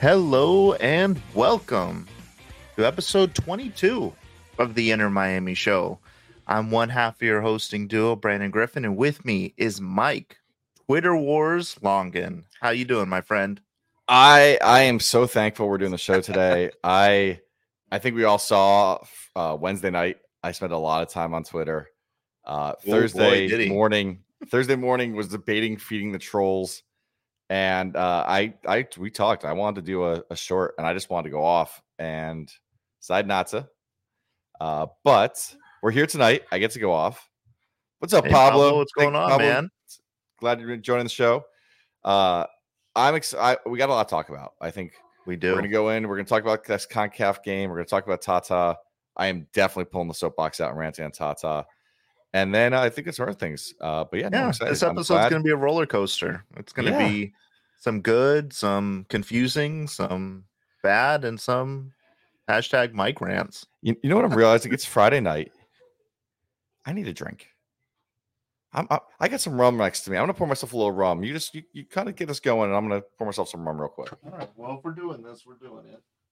Hello and welcome to episode 22 of the Inner Miami Show. I'm one half of your hosting duo, Brandon Griffin, and with me is Mike, Twitter Wars Longan. How you doing, my friend? I am so thankful we're doing the show today. I think we all saw Wednesday night. I spent a lot of time on Twitter. Thursday morning was debating feeding the trolls. And we talked. I wanted to do a short, and I just wanted to go off and decide not to. But we're here tonight. I get to go off. What's up, Pablo? What's going on, Pablo, man? Glad you're joining the show. I'm excited. We got a lot to talk about. I think we do. We're going to go in. We're going to talk about this CONCACAF game. We're going to talk about Tata. I am definitely pulling the soapbox out and ranting on Tata. And then I think it's other things. But yeah, this episode's going to be a roller coaster. It's going to be some good, some confusing, some bad, and some hashtag Mike rants. You know what I'm realizing? It's Friday night. I need a drink. I got some rum next to me. I'm going to pour myself a little rum. You kind of get us going, and I'm going to pour myself some rum real quick. All right. Well, if we're doing this, we're doing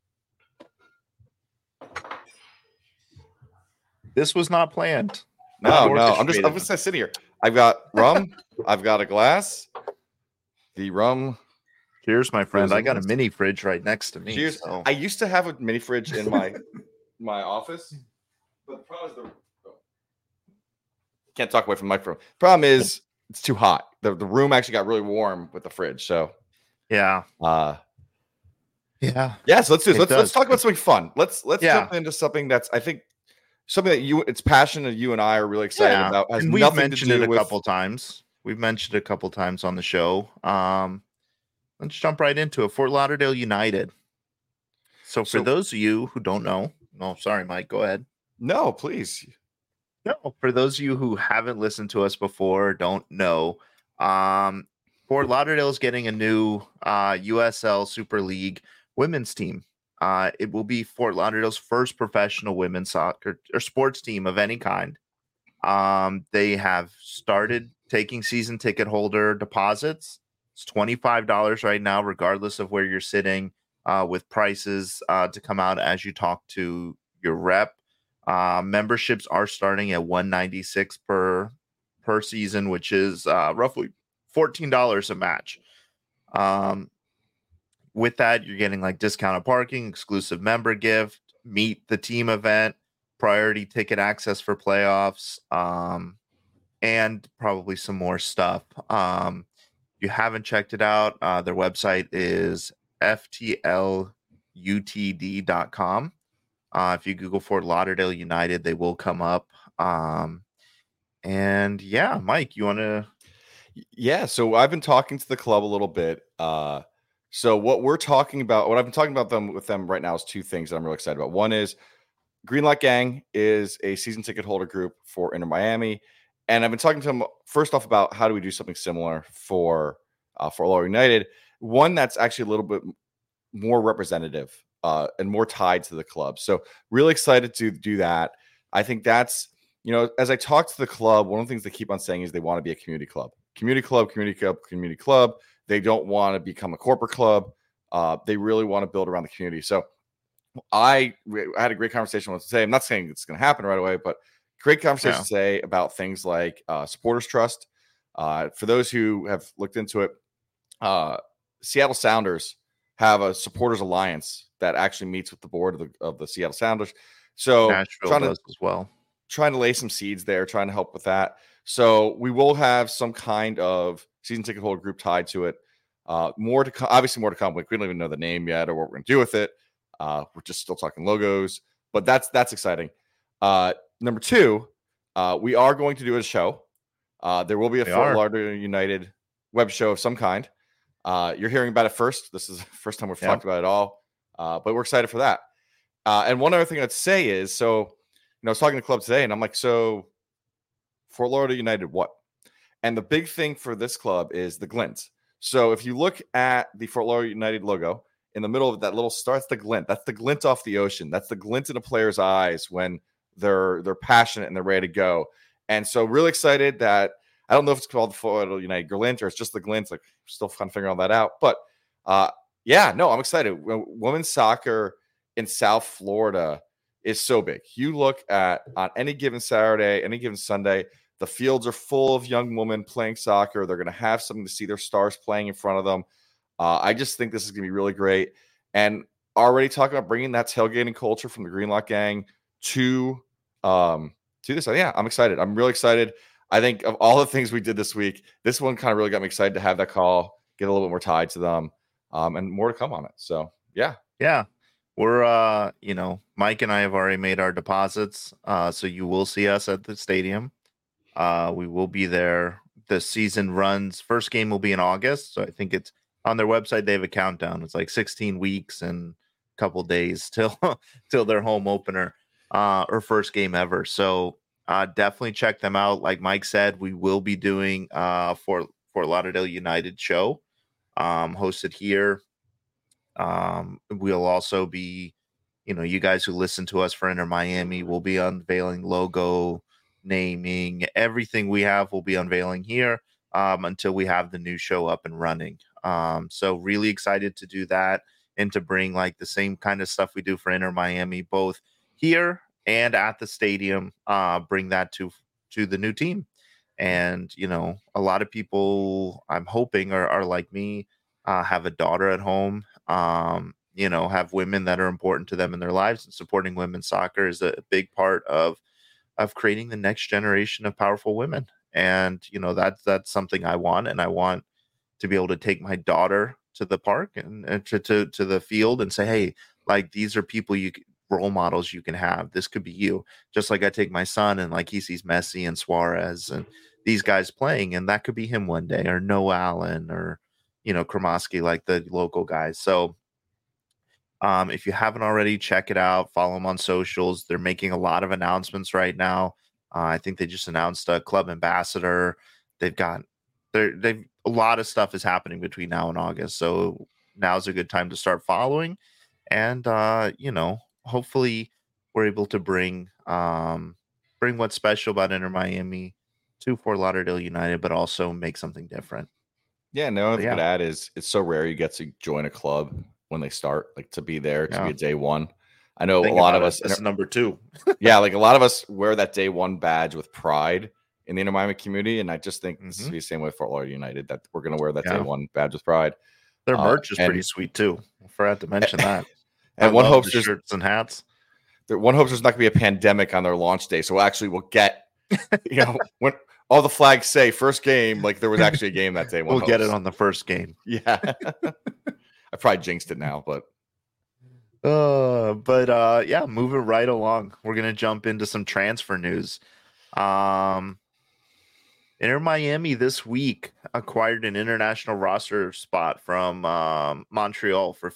it. This was not planned. No. I'm just sitting here. I've got rum. I've got a glass. The rum. Cheers, my friend. I got a mini fridge right next to me. Cheers. So. I used to have a mini fridge in my office, but the problem is can't talk away from the microphone. Problem is it's too hot. The room actually got really warm with the fridge. So yeah. So let's do this. Let's talk about something fun. Let's jump into something that's I think something that it's passion that you and I are really excited about. And we've mentioned it a couple times. We've mentioned it a couple times on the show. Let's jump right into it. Fort Lauderdale United. So for those of you who don't know, sorry, Mike, go ahead. No, please. No, for those of you who haven't listened to us before, don't know, Fort Lauderdale is getting a new USL Super League women's team. It will be Fort Lauderdale's first professional women's soccer or sports team of any kind. They have started taking season ticket holder deposits. It's $25 right now, regardless of where you're sitting, with prices to come out as you talk to your rep. Memberships are starting at $196 per season, which is roughly $14 a match. With that, you're getting like discounted parking, exclusive member gift, meet the team event, priority ticket access for playoffs, and probably some more stuff. If you haven't checked it out, their website is ftlutd.com. If you Google Fort Lauderdale United, they will come up. And yeah, Mike, you want to? Yeah. So I've been talking to the club a little bit. So what I've been talking about with them right now is two things that I'm really excited about. One is Greenlight Gang is a season ticket holder group for Inter Miami. And I've been talking to them first off about how do we do something similar for Lauderdale United. One that's actually a little bit more representative and more tied to the club. So really excited to do that. I think that's, as I talk to the club, one of the things they keep on saying is they want to be a community club. Community club. They don't want to become a corporate club. They really want to build around the community. So I had a great conversation with them today. I'm not saying it's going to happen right away, but great conversation today about things like supporters trust. For those who have looked into it, Seattle Sounders have a supporters alliance that actually meets with the board of the Seattle Sounders. So Nashville does as well. Trying to lay some seeds there, trying to help with that. So we will have some kind of season ticket holder group tied to it. More to come. Obviously, more to come. We don't even know the name yet or what we're going to do with it. We're just still talking logos, but that's exciting. Number two, we are going to do a show. There will be a Fort Lauderdale United web show of some kind. You're hearing about it first. This is the first time we've talked about it all, but we're excited for that. And one other thing I'd say is, I was talking to the club today, and I'm like, so Fort Lauderdale United, what? And the big thing for this club is the glint. So if you look at the Fort Lauderdale United logo, in the middle of that little star, that's the glint. That's the glint off the ocean. That's the glint in a player's eyes when they're passionate and they're ready to go. And so really excited that I don't know if it's called the Fort Lauderdale United glint or it's just the glint. Like still kind of figuring all that out. But Yeah, no, I'm excited. Women's soccer in South Florida is so big. You look at on any given Saturday, any given Sunday, the fields are full of young women playing soccer. They're going to have something to see their stars playing in front of them. I just think this is going to be really great. And already talking about bringing that tailgating culture from the Greenlock Gang to this. Yeah, I'm excited. I'm really excited. I think of all the things we did this week, this one kind of really got me excited to have that call, get a little bit more tied to them, and more to come on it. So yeah. We're Mike and I have already made our deposits, so you will see us at the stadium. We will be there. The season runs, first game will be in August, so I think it's on their website. They have a countdown. It's like 16 weeks and a couple days till their home opener, or first game ever. So definitely check them out. Like Mike said, we will be doing Fort Lauderdale United show, hosted here. We'll also be, you guys who listen to us for Inter Miami will be unveiling logo, naming, everything we have will be unveiling here until we have the new show up and running. So really excited to do that and to bring like the same kind of stuff we do for Inter Miami, both here and at the stadium, bring that to the new team. And, a lot of people I'm hoping are like me, have a daughter at home, have women that are important to them in their lives, and supporting women's soccer is a big part of creating the next generation of powerful women. And, that's something I want. And I want to be able to take my daughter to the park and to the field and say, hey, like, these are people role models you can have. This could be you. Just like I take my son and like he sees Messi and Suarez and these guys playing, and that could be him one day, or Noah Allen, or Kromoski, like the local guys. So if you haven't already, check it out. Follow them on socials. They're making a lot of announcements right now. I think they just announced a club ambassador. They've a lot of stuff is happening between now and August. So now's a good time to start following. And hopefully we're able to bring what's special about Inter Miami to Fort Lauderdale United, but also make something different. Yeah, no, I could add is it's so rare you get to join a club when they start, like to be there, to be a day one. I know a lot of us. This is number 2. Yeah, like a lot of us wear that day one badge with pride in the Inter Miami community, and I just think this is the same way for Fort Lauderdale United, that we're going to wear that day one badge with pride. Their merch is pretty sweet too. I forgot to mention that. And one hopes there's shirts and hats. One hopes there's not going to be a pandemic on their launch day, so we'll get, when all the flags say first game, like there was actually a game that day. We'll get it on the first game. Yeah. I probably jinxed it now, but moving right along. We're going to jump into some transfer news. Inter Miami this week acquired an international roster spot from Montreal for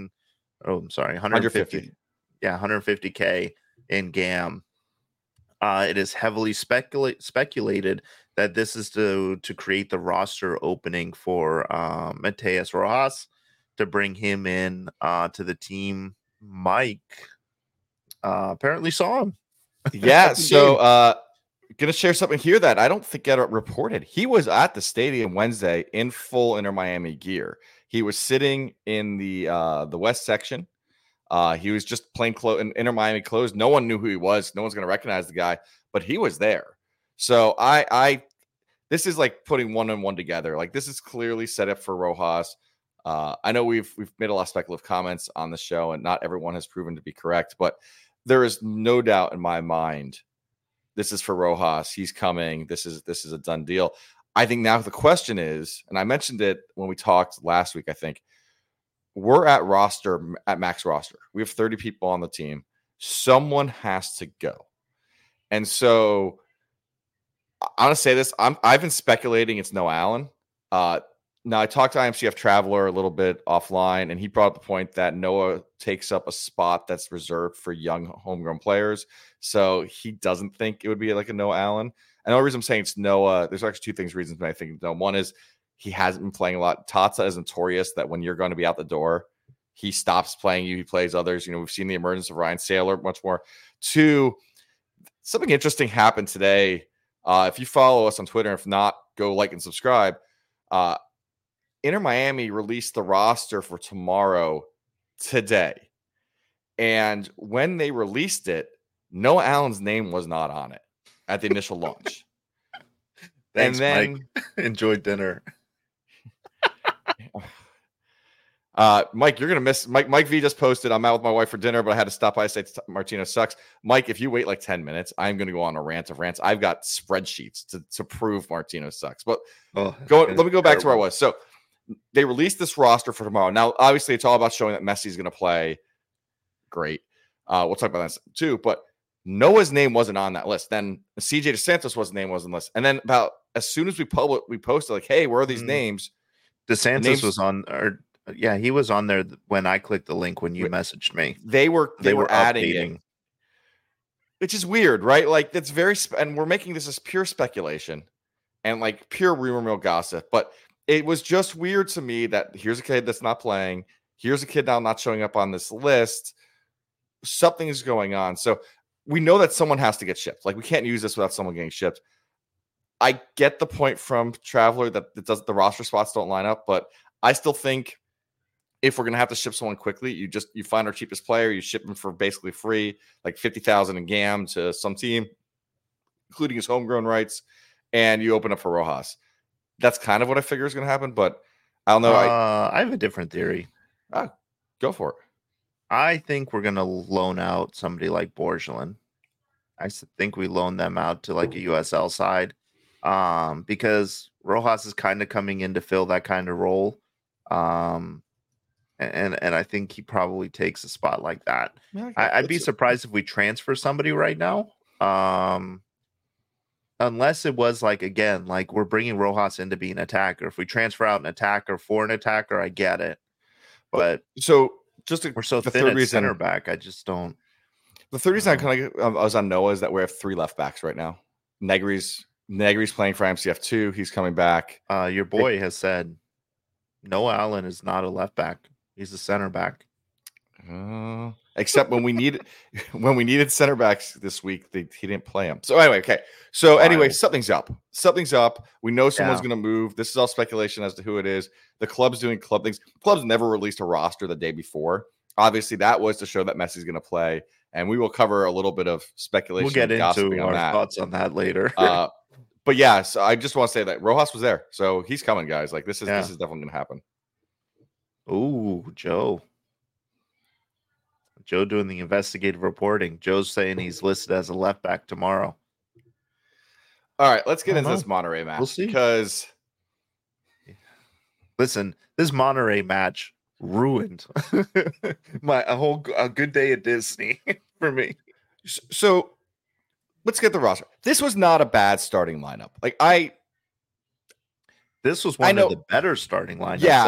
150. Yeah, $150K in GAM. It is heavily speculated that this is to create the roster opening for Mateus Rojas, to bring him in to the team. Mike apparently saw him. Yeah, so going to share something here that I don't think got reported. He was at the stadium Wednesday in full Inter Miami gear. He was sitting in the West section. He was just plain in Inter Miami clothes. No one knew who he was. No one's going to recognize the guy, but he was there. So this is like putting one and one together. Like, this is clearly set up for Rojas. I know we've made a lot of speculative comments on the show, and not everyone has proven to be correct, but there is no doubt in my mind this is for Rojas. He's coming. This is a done deal. I think now the question is, and I mentioned it when we talked last week, I think, we're at max roster. We have 30 people on the team. Someone has to go. And so I'm going to say this. I've been speculating it's Noah Allen. Now, I talked to IMCF Traveler a little bit offline, and he brought up the point that Noah takes up a spot that's reserved for young homegrown players. So he doesn't think it would be like a Noah Allen. And the only reason I'm saying it's Noah, there's actually two reasons I think Noah. One is he hasn't been playing a lot. Tata is notorious that when you're going to be out the door, he stops playing you. He plays others. We've seen the emergence of Ryan Saylor much more. Two, something interesting happened today. If you follow us on Twitter, if not, go like and subscribe. Inter Miami released the roster for tomorrow today. And when they released it, Noah Allen's name was not on it at the initial launch. Thanks, Mike. Enjoy dinner. Mike, you're gonna miss Mike V just posted, I'm out with my wife for dinner, but I had to stop by and say Martino sucks. Mike, if you wait like 10 minutes, I'm gonna go on a rant of rants. I've got spreadsheets to prove Martino sucks. But let me go back to where I was. So they released this roster for tomorrow. Now, obviously, it's all about showing that Messi's gonna play. Great. We'll talk about that too. But Noah's name wasn't on that list. Then CJ DeSantis wasn't on the list. And then about as soon as we posted like, hey, where are these names? DeSantis was on, or yeah, he was on there when I clicked the link when you messaged me. They were adding it, which is weird, right? Like that's and we're making this as pure speculation and like pure rumor mill gossip. But it was just weird to me that here's a kid that's not playing. Here's a kid now not showing up on this list. Something is going on. So we know that someone has to get shipped. Like we can't use this without someone getting shipped. I get the point from Traveler that the roster spots don't line up, but I still think if we're going to have to ship someone quickly, you find our cheapest player, you ship him for basically free, like 50,000 in GAM to some team, including his homegrown rights, and you open up for Rojas. That's kind of what I figure is going to happen, but I don't know. I have a different theory. Go for it. I think we're going to loan out somebody like Borgelin. I think we loan them out to like a USL side because Rojas is kind of coming in to fill that kind of role. And I think he probably takes a spot like that. Yeah, I'd be surprised if we transfer somebody right now. Unless it was like, again, like we're bringing Rojas in to be an attacker. If we transfer out an attacker for an attacker, I get it. But we're so thin at center back. I just don't. The third reason I was on Noah is that we have 3 left backs right now. Negri's playing for MCF2. He's coming back. Your boy has said Noah Allen is not a left back. He's a center back. Except when we needed center backs this week, he didn't play him. So anyway, okay. So anyway, something's up. Something's up. We know someone's going to move. This is all speculation as to who it is. The club's doing club things. Club's never released a roster the day before. Obviously, that was to show that Messi's going to play, and we will cover a little bit of speculation. We'll get into our thoughts on that later. But yeah, so I just want to say that Rojas was there, so he's coming, guys. Like this is definitely going to happen. Ooh, Joe doing the investigative reporting. Joe's saying he's listed as a left back tomorrow. All right, let's get into this Monterrey match. We'll see. Because listen, this Monterrey match ruined a good day at Disney for me. So let's get the roster. This was not a bad starting lineup. This was one of the better starting lineups. Yeah,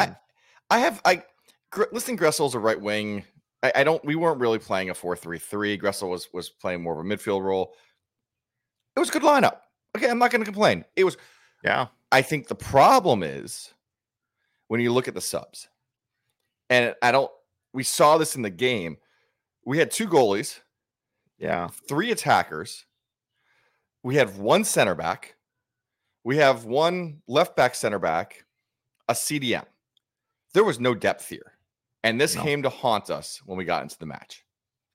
listing Gressel as a right wing. We weren't really playing a 4-3-3. Gressel was playing more of a midfield role. It was a good lineup. Okay, I'm not going to complain. It was. Yeah. I think the problem is when you look at the subs, and we saw this in the game. We had 2 goalies. Yeah. 3 attackers. We had 1 center back. We have 1 left back center back, a CDM. There was no depth here. And this came to haunt us when we got into the match.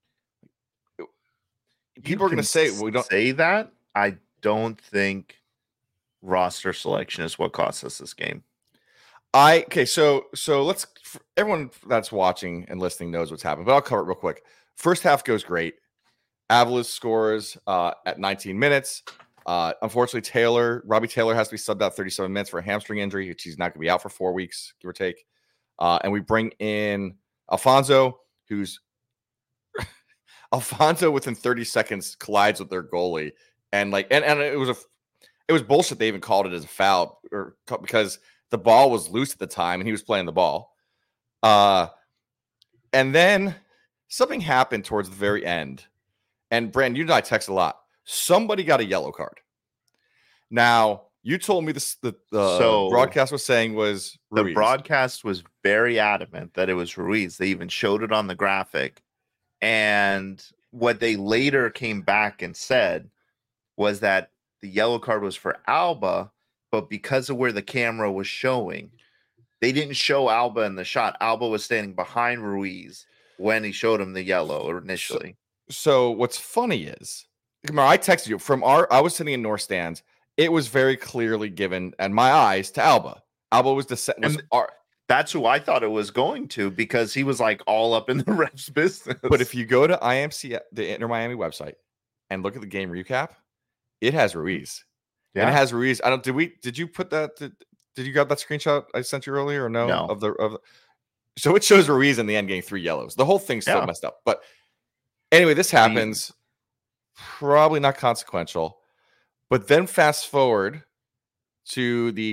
People are going to say we don't say that. I don't think roster selection is what cost us this game. So let's everyone that's watching and listening knows what's happened, but I'll cover it real quick. First half goes great. Avalos scores at 19 minutes. Unfortunately, Robbie Taylor has to be subbed out 37 minutes for a hamstring injury, which he's not going to be out for 4 weeks, give or take. And we bring in Alfonso, who's Alfonso within 30 seconds collides with their goalie. And it was bullshit. They even called it as a foul because the ball was loose at the time and he was playing the ball. And then something happened towards the very end. And Brandon, you and I text a lot. Somebody got a yellow card. Now, you told me the broadcast was saying was Ruiz. The broadcast was very adamant that it was Ruiz. They even showed it on the graphic. And what they later came back and said was that the yellow card was for Alba, but because of where the camera was showing, they didn't show Alba in the shot. Alba was standing behind Ruiz when he showed him the yellow initially. So what's funny is, I texted you from I was sitting in North stands. It was very clearly given, and my eyes, to Alba. Alba was that's who I thought it was going to, because he was like all up in the ref's business. But if you go to IMC, the Inter Miami website, and look at the game recap, it has Ruiz. Yeah. And it has Ruiz. Did you put that? Did you got that screenshot I sent you earlier or no? No. So it shows Ruiz in the end getting 3 yellows. The whole thing's still messed up. But anyway, this happens. Probably not consequential. But then fast forward to the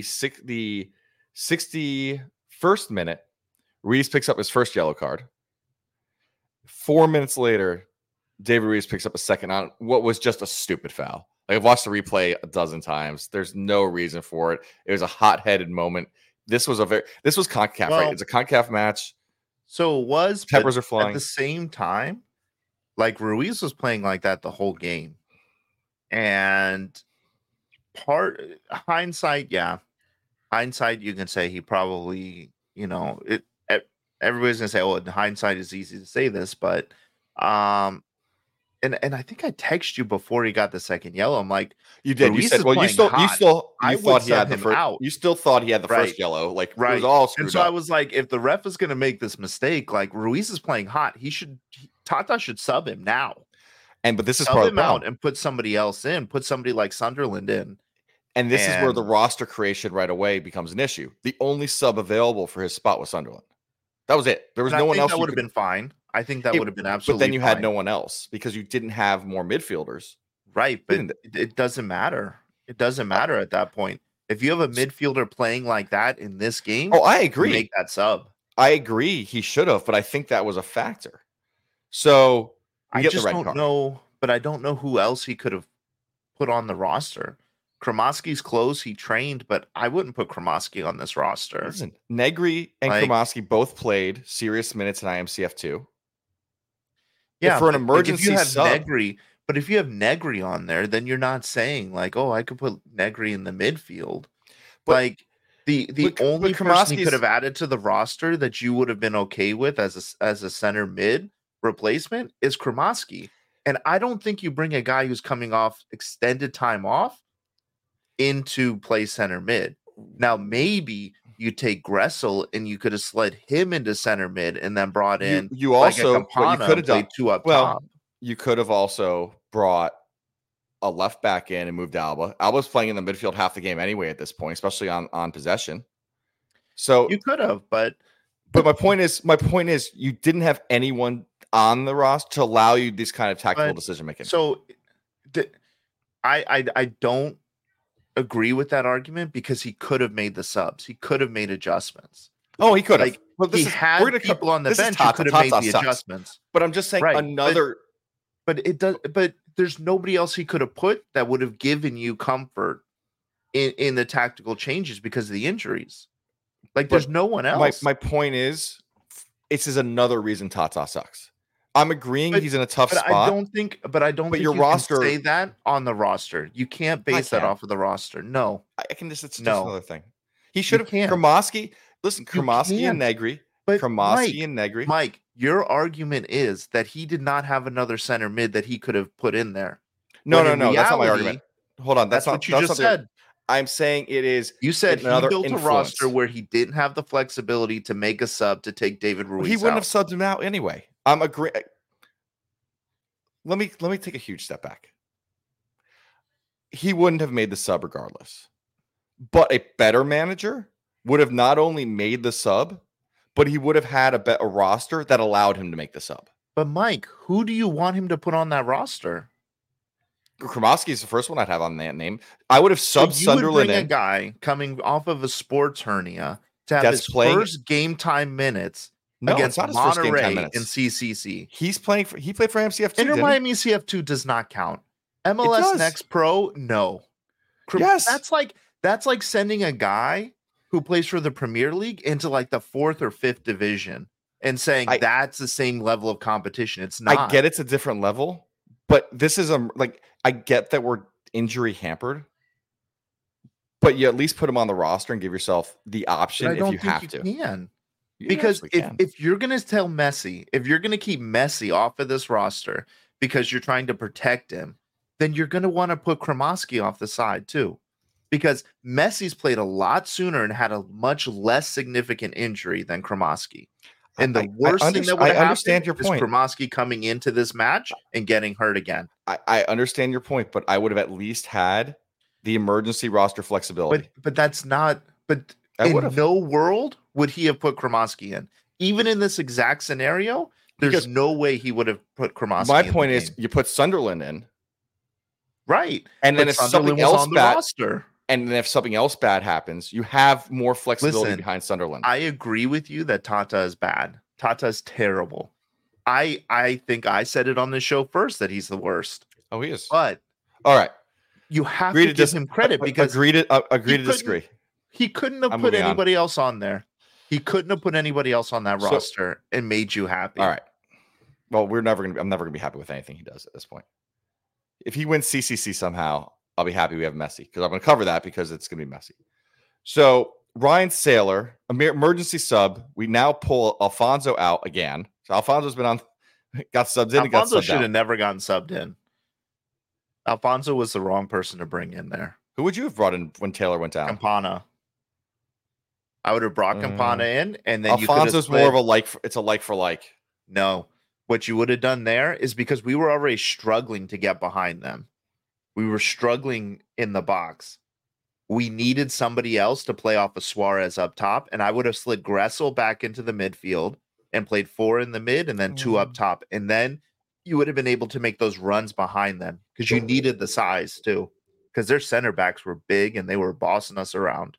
61st minute, Ruiz picks up his first yellow card. 4 minutes later, David Ruiz picks up a second on what was just a stupid foul. Like, I've watched the replay a dozen times. There's no reason for it. It was a hot-headed moment. This was CONCACAF, right? It's a CONCACAF match. So it was. Peppers are flying. At the same time, like, Ruiz was playing like that the whole game. And hindsight, you can say he probably, everybody's gonna say, oh, in hindsight is easy to say this, but and I think I texted you before he got the second yellow. I'm like, you did. Ruiz you said, well, you thought he had the first. Out. You still thought he had the first yellow. Like, it was all screwed up. And so up. I was like, if the ref is going to make this mistake, like, Ruiz is playing hot, Tata should sub him now. But this is sub him out and put somebody else in. Put somebody like Sunderland in. And this is where the roster creation right away becomes an issue. The only sub available for his spot was Sunderland. That was it. There was no one else. That would have been fine. I think that would have been absolutely. But then you had no one else because you didn't have more midfielders. Right, but it doesn't matter. It doesn't matter at that point. If you have a midfielder playing like that in this game, I agree. Make that sub. I agree. He should have, but I think that was a factor. So I just don't know. But I don't know who else he could have put on the roster. Kremoski's close. He trained, but I wouldn't put Kremoski on this roster. Listen, Negri and Kremoski both played serious minutes in IMCF2. Yeah, for an emergency but if you have Negri on there, then you're not saying like, oh, I could put Negri in the midfield. But the only person he could have added to the roster that you would have been okay with as a center mid replacement is Kremoski. And I don't think you bring a guy who's coming off extended time off into play center mid. Now, maybe you take Gressel and you could have slid him into center mid and then brought in you also what you could have done 2 up top. You could have also brought a left back in and moved Alba. Alba's playing in the midfield half the game anyway at this point, especially on possession. So you could have, but my point is you didn't have anyone on the roster to allow you this kind of tactical decision making. So I don't agree with that argument because he could have made the subs. He could have made adjustments. Oh, he could have. Like, he had people on the bench who could have made the adjustments. But I'm just saying another. But it does. But there's nobody else he could have put that would have given you comfort in the tactical changes because of the injuries. Like, there's no one else. My point is, this is another reason Tata sucks. I'm agreeing he's in a tough spot. I don't think your roster can say that on the roster. You can't base that off of the roster. No, I can just. It's just another thing. He should have. Kremoski. Listen, Kremoski and Negri. But Kremoski and Negri. Mike, your argument is that he did not have another center mid that he could have put in there. No. That's not my argument. Hold on. That's not what you just said. I'm saying it is. You said he built a roster where he didn't have the flexibility to make a sub to take David Ruiz. He wouldn't have subbed him out anyway. I'm agreeing. Let me take a huge step back. He wouldn't have made the sub regardless. But a better manager would have not only made the sub, but he would have had a roster that allowed him to make the sub. But Mike, who do you want him to put on that roster? Kremoski is the first one I'd have on that name. I would have subbed Sunderland in. A guy coming off of a sports hernia to have his first game time minutes against Monterey in CCC. He played for MCF2. Inter Miami CF2 does not count. MLS Next Pro, no. Yes, that's like sending a guy who plays for the Premier League into like the 4th or 5th division and saying that's the same level of competition. It's not. I get it's a different level, but this is I get that we're injury hampered, but you at least put him on the roster and give yourself the option if you have to. Can. You Because absolutely can. if you're going to tell Messi, if you're going to keep Messi off of this roster because you're trying to protect him, then you're going to want to put Kremovsky off the side too. Because Messi's played a lot sooner and had a much less significant injury than Kremovsky. And the worst thing that would have happened is Kremovsky coming into this match and getting hurt again. I understand your point, but I would have at least had the emergency roster flexibility. But that's not. But in no world would he have put Kremovsky in. Even in this exact scenario, there's no way he would have put Kremovsky in. My point is, you put Sunderland in. Right. And then if something else bad, and then if something else bad happens, you have more flexibility behind Sunderland. I agree with you that Tata is bad. Tata is terrible. I think I said it on the show first that he's the worst. Oh, he is. But all right, you have to give him credit because agree to disagree. He couldn't have put anybody else on there. He couldn't have put anybody else on that roster and made you happy. All right. Well, I'm never gonna be happy with anything he does at this point. If he wins CCC somehow, I'll be happy we have Messi because I'm going to cover that because it's going to be messy. So Ryan Saylor, emergency sub. We now pull Alfonso out again. So Alfonso's been got subbed in. Alfonso should have never gotten subbed in. Alfonso was the wrong person to bring in there. Who would you have brought in when Taylor went down? Campana. I would have brought Campana in, and then Alfonso's more of a like. It's a like for like. No, what you would have done there is because we were already struggling to get behind them. We were struggling in the box. We needed somebody else to play off of Suarez up top, and I would have slid Gressel back into the midfield and played 4 in the mid and then 2 up top. And then you would have been able to make those runs behind them because you needed the size too, because their center backs were big and they were bossing us around.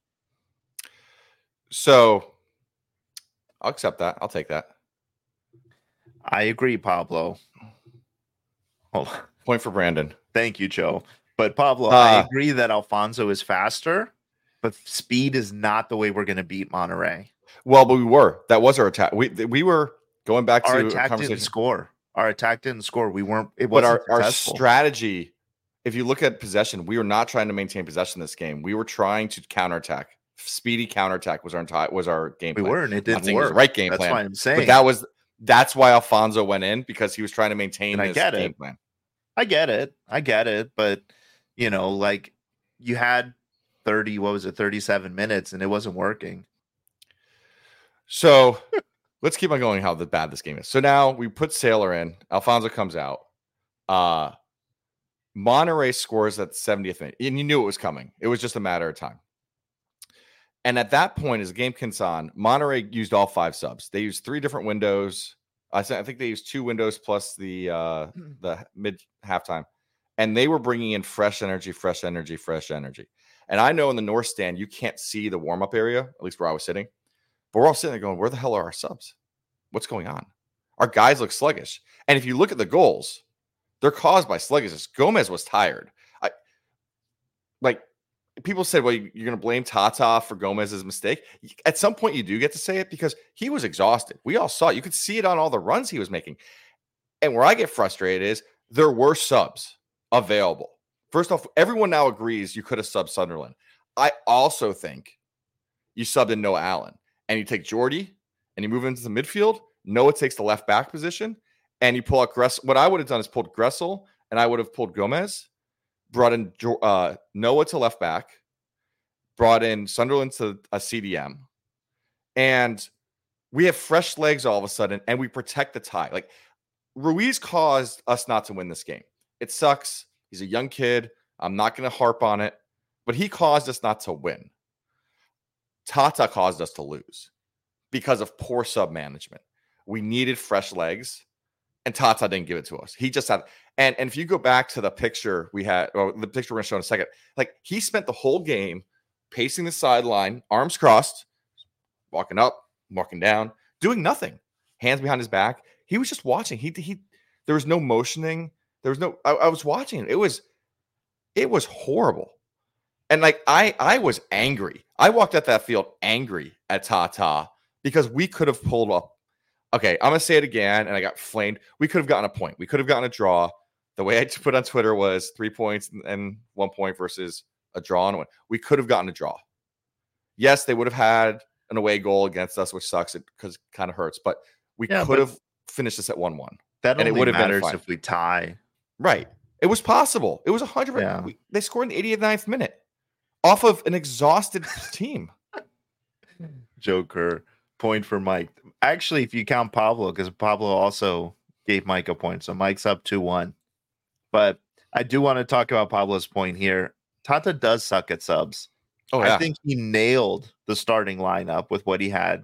So I'll accept that. I'll take that. I agree, Pablo. Hold on. Point for Brandon. Thank you, Joe. But Pablo, I agree that Alfonso is faster, but speed is not the way we're going to beat Monterrey. Well, but we were. That was our attack. We were going back to our attack didn't score. Our attack didn't score. We weren't. It wasn't. But our strategy. If you look at possession, we were not trying to maintain possession this game. We were trying to counterattack. Speedy counterattack was our game plan. We were, and it didn't work. It was the right game plan. That's why I'm saying. But that's why Alfonso went in because he was trying to maintain his game plan. I get it, but like you had 37 minutes and it wasn't working. So let's keep on going how bad this game is. So now we put Saylor in, Alfonso comes out. Monterrey scores at the 70th minute, and you knew it was coming. It was just a matter of time. And at that point, as the game comes on, Monterrey used all 5 subs. They used 3 different windows. I think they used 2 windows plus the mid halftime, and they were bringing in fresh energy. And I know in the North Stand you can't see the warm up area, at least where I was sitting, but we're all sitting there going, "Where the hell are our subs? What's going on? Our guys look sluggish." And if you look at the goals, they're caused by sluggishness. Gomez was tired. People said, well, you're going to blame Tata for Gomez's mistake. At some point, you do get to say it because he was exhausted. We all saw it. You could see it on all the runs he was making. And where I get frustrated is there were subs available. First off, everyone now agrees you could have subbed Sunderland. I also think you subbed in Noah Allen. And you take Jordy and you move into the midfield. Noah takes the left back position. And you pull out Gressel. What I would have done is pulled Gressel, and I would have pulled Gomez. Brought in Noah to left back, brought in Sunderland to a CDM, and we have fresh legs all of a sudden, and we protect the tie. Like Ruiz caused us not to win this game. It sucks. He's a young kid. I'm not going to harp on it, but he caused us not to win. Tata caused us to lose because of poor sub management. We needed fresh legs, and Tata didn't give it to us. He just had. And if you go back to the picture we had, or the picture we're going to show in a second, like he spent the whole game pacing the sideline, arms crossed, walking up, walking down, doing nothing, hands behind his back. He was just watching. There was no motioning. There was no. I was watching. It was horrible. And like I was angry. I walked out that field angry at Tata because we could have pulled up. Okay, I'm gonna say it again, and I got flamed. We could have gotten a point. We could have gotten a draw. The way I put on Twitter was 3 points and 1 point versus a draw and a win. We could have gotten a draw. Yes, they would have had an away goal against us, which sucks because it kind of hurts. But we could have finished this at 1-1. That and only it would have matters been if we tie. Right. It was possible. It was 100. Yeah. They scored in the 89th minute off of an exhausted team. Joker. Point for Mike. Actually, if you count Pablo, because Pablo also gave Mike a point. So Mike's up 2-1. But I do want to talk about Pablo's point here. Tata does suck at subs. Oh, yeah. I think he nailed the starting lineup with what he had.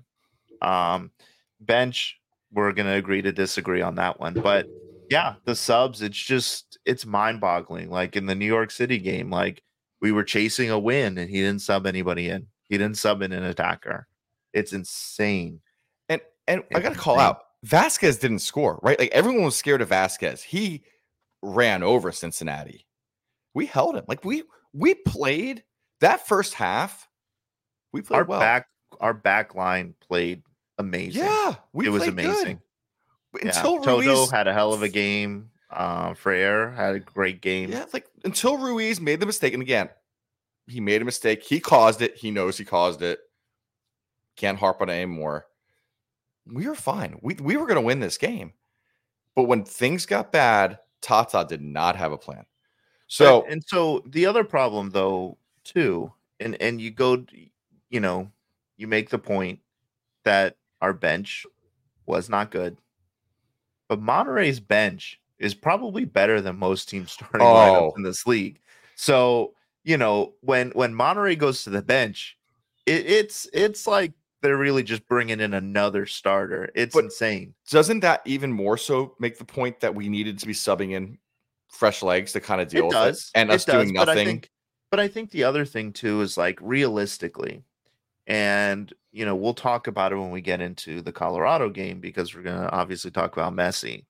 Bench, we're going to agree to disagree on that one. But yeah, the subs, it's mind-boggling. Like in the New York City game, like we were chasing a win and he didn't sub anybody in. He didn't sub in an attacker. It's insane. And I got to call out, Vasquez didn't score, right? Like everyone was scared of Vasquez. He ran over Cincinnati. We held him. Like we played that first half. We played Our back line played amazing. Yeah, it was amazing. Until Toto had a hell of a game. Freire had a great game. Yeah, like until Ruiz made the mistake. And again, he made a mistake. He caused it. He knows he caused it. Can't harp on it anymore. We were fine. We were going to win this game. But when things got bad, Tata did not have a plan. So the other problem though, too, and you go, you make the point that our bench was not good. But Monterrey's bench is probably better than most teams starting lineups in this league. So, when Monterrey goes to the bench, it's like they're really just bringing in another starter. It's insane. Doesn't that even more so make the point that we needed to be subbing in fresh legs to kind of deal with it? And us doing nothing. But I think the other thing too is like realistically, and we'll talk about it when we get into the Colorado game because we're gonna obviously talk about Messi.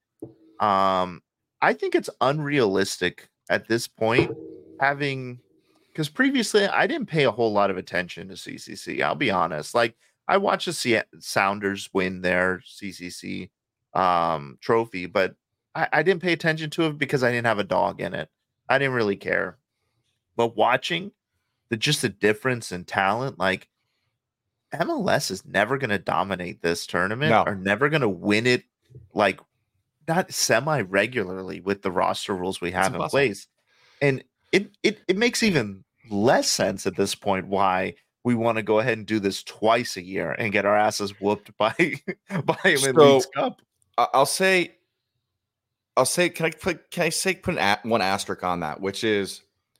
I think it's unrealistic at this point because previously I didn't pay a whole lot of attention to CCC. I'll be honest. Like I watched the Sounders win their CCC trophy, but I didn't pay attention to it because I didn't have a dog in it. I didn't really care. But watching the difference in talent, like MLS is never going to dominate this tournament or never going to win it, like not semi-regularly with the roster rules we have in place. And it makes even less sense at this point why we want to go ahead and do this twice a year and get our asses whooped by Leagues Cup. I'll say, can I put one asterisk on that, which is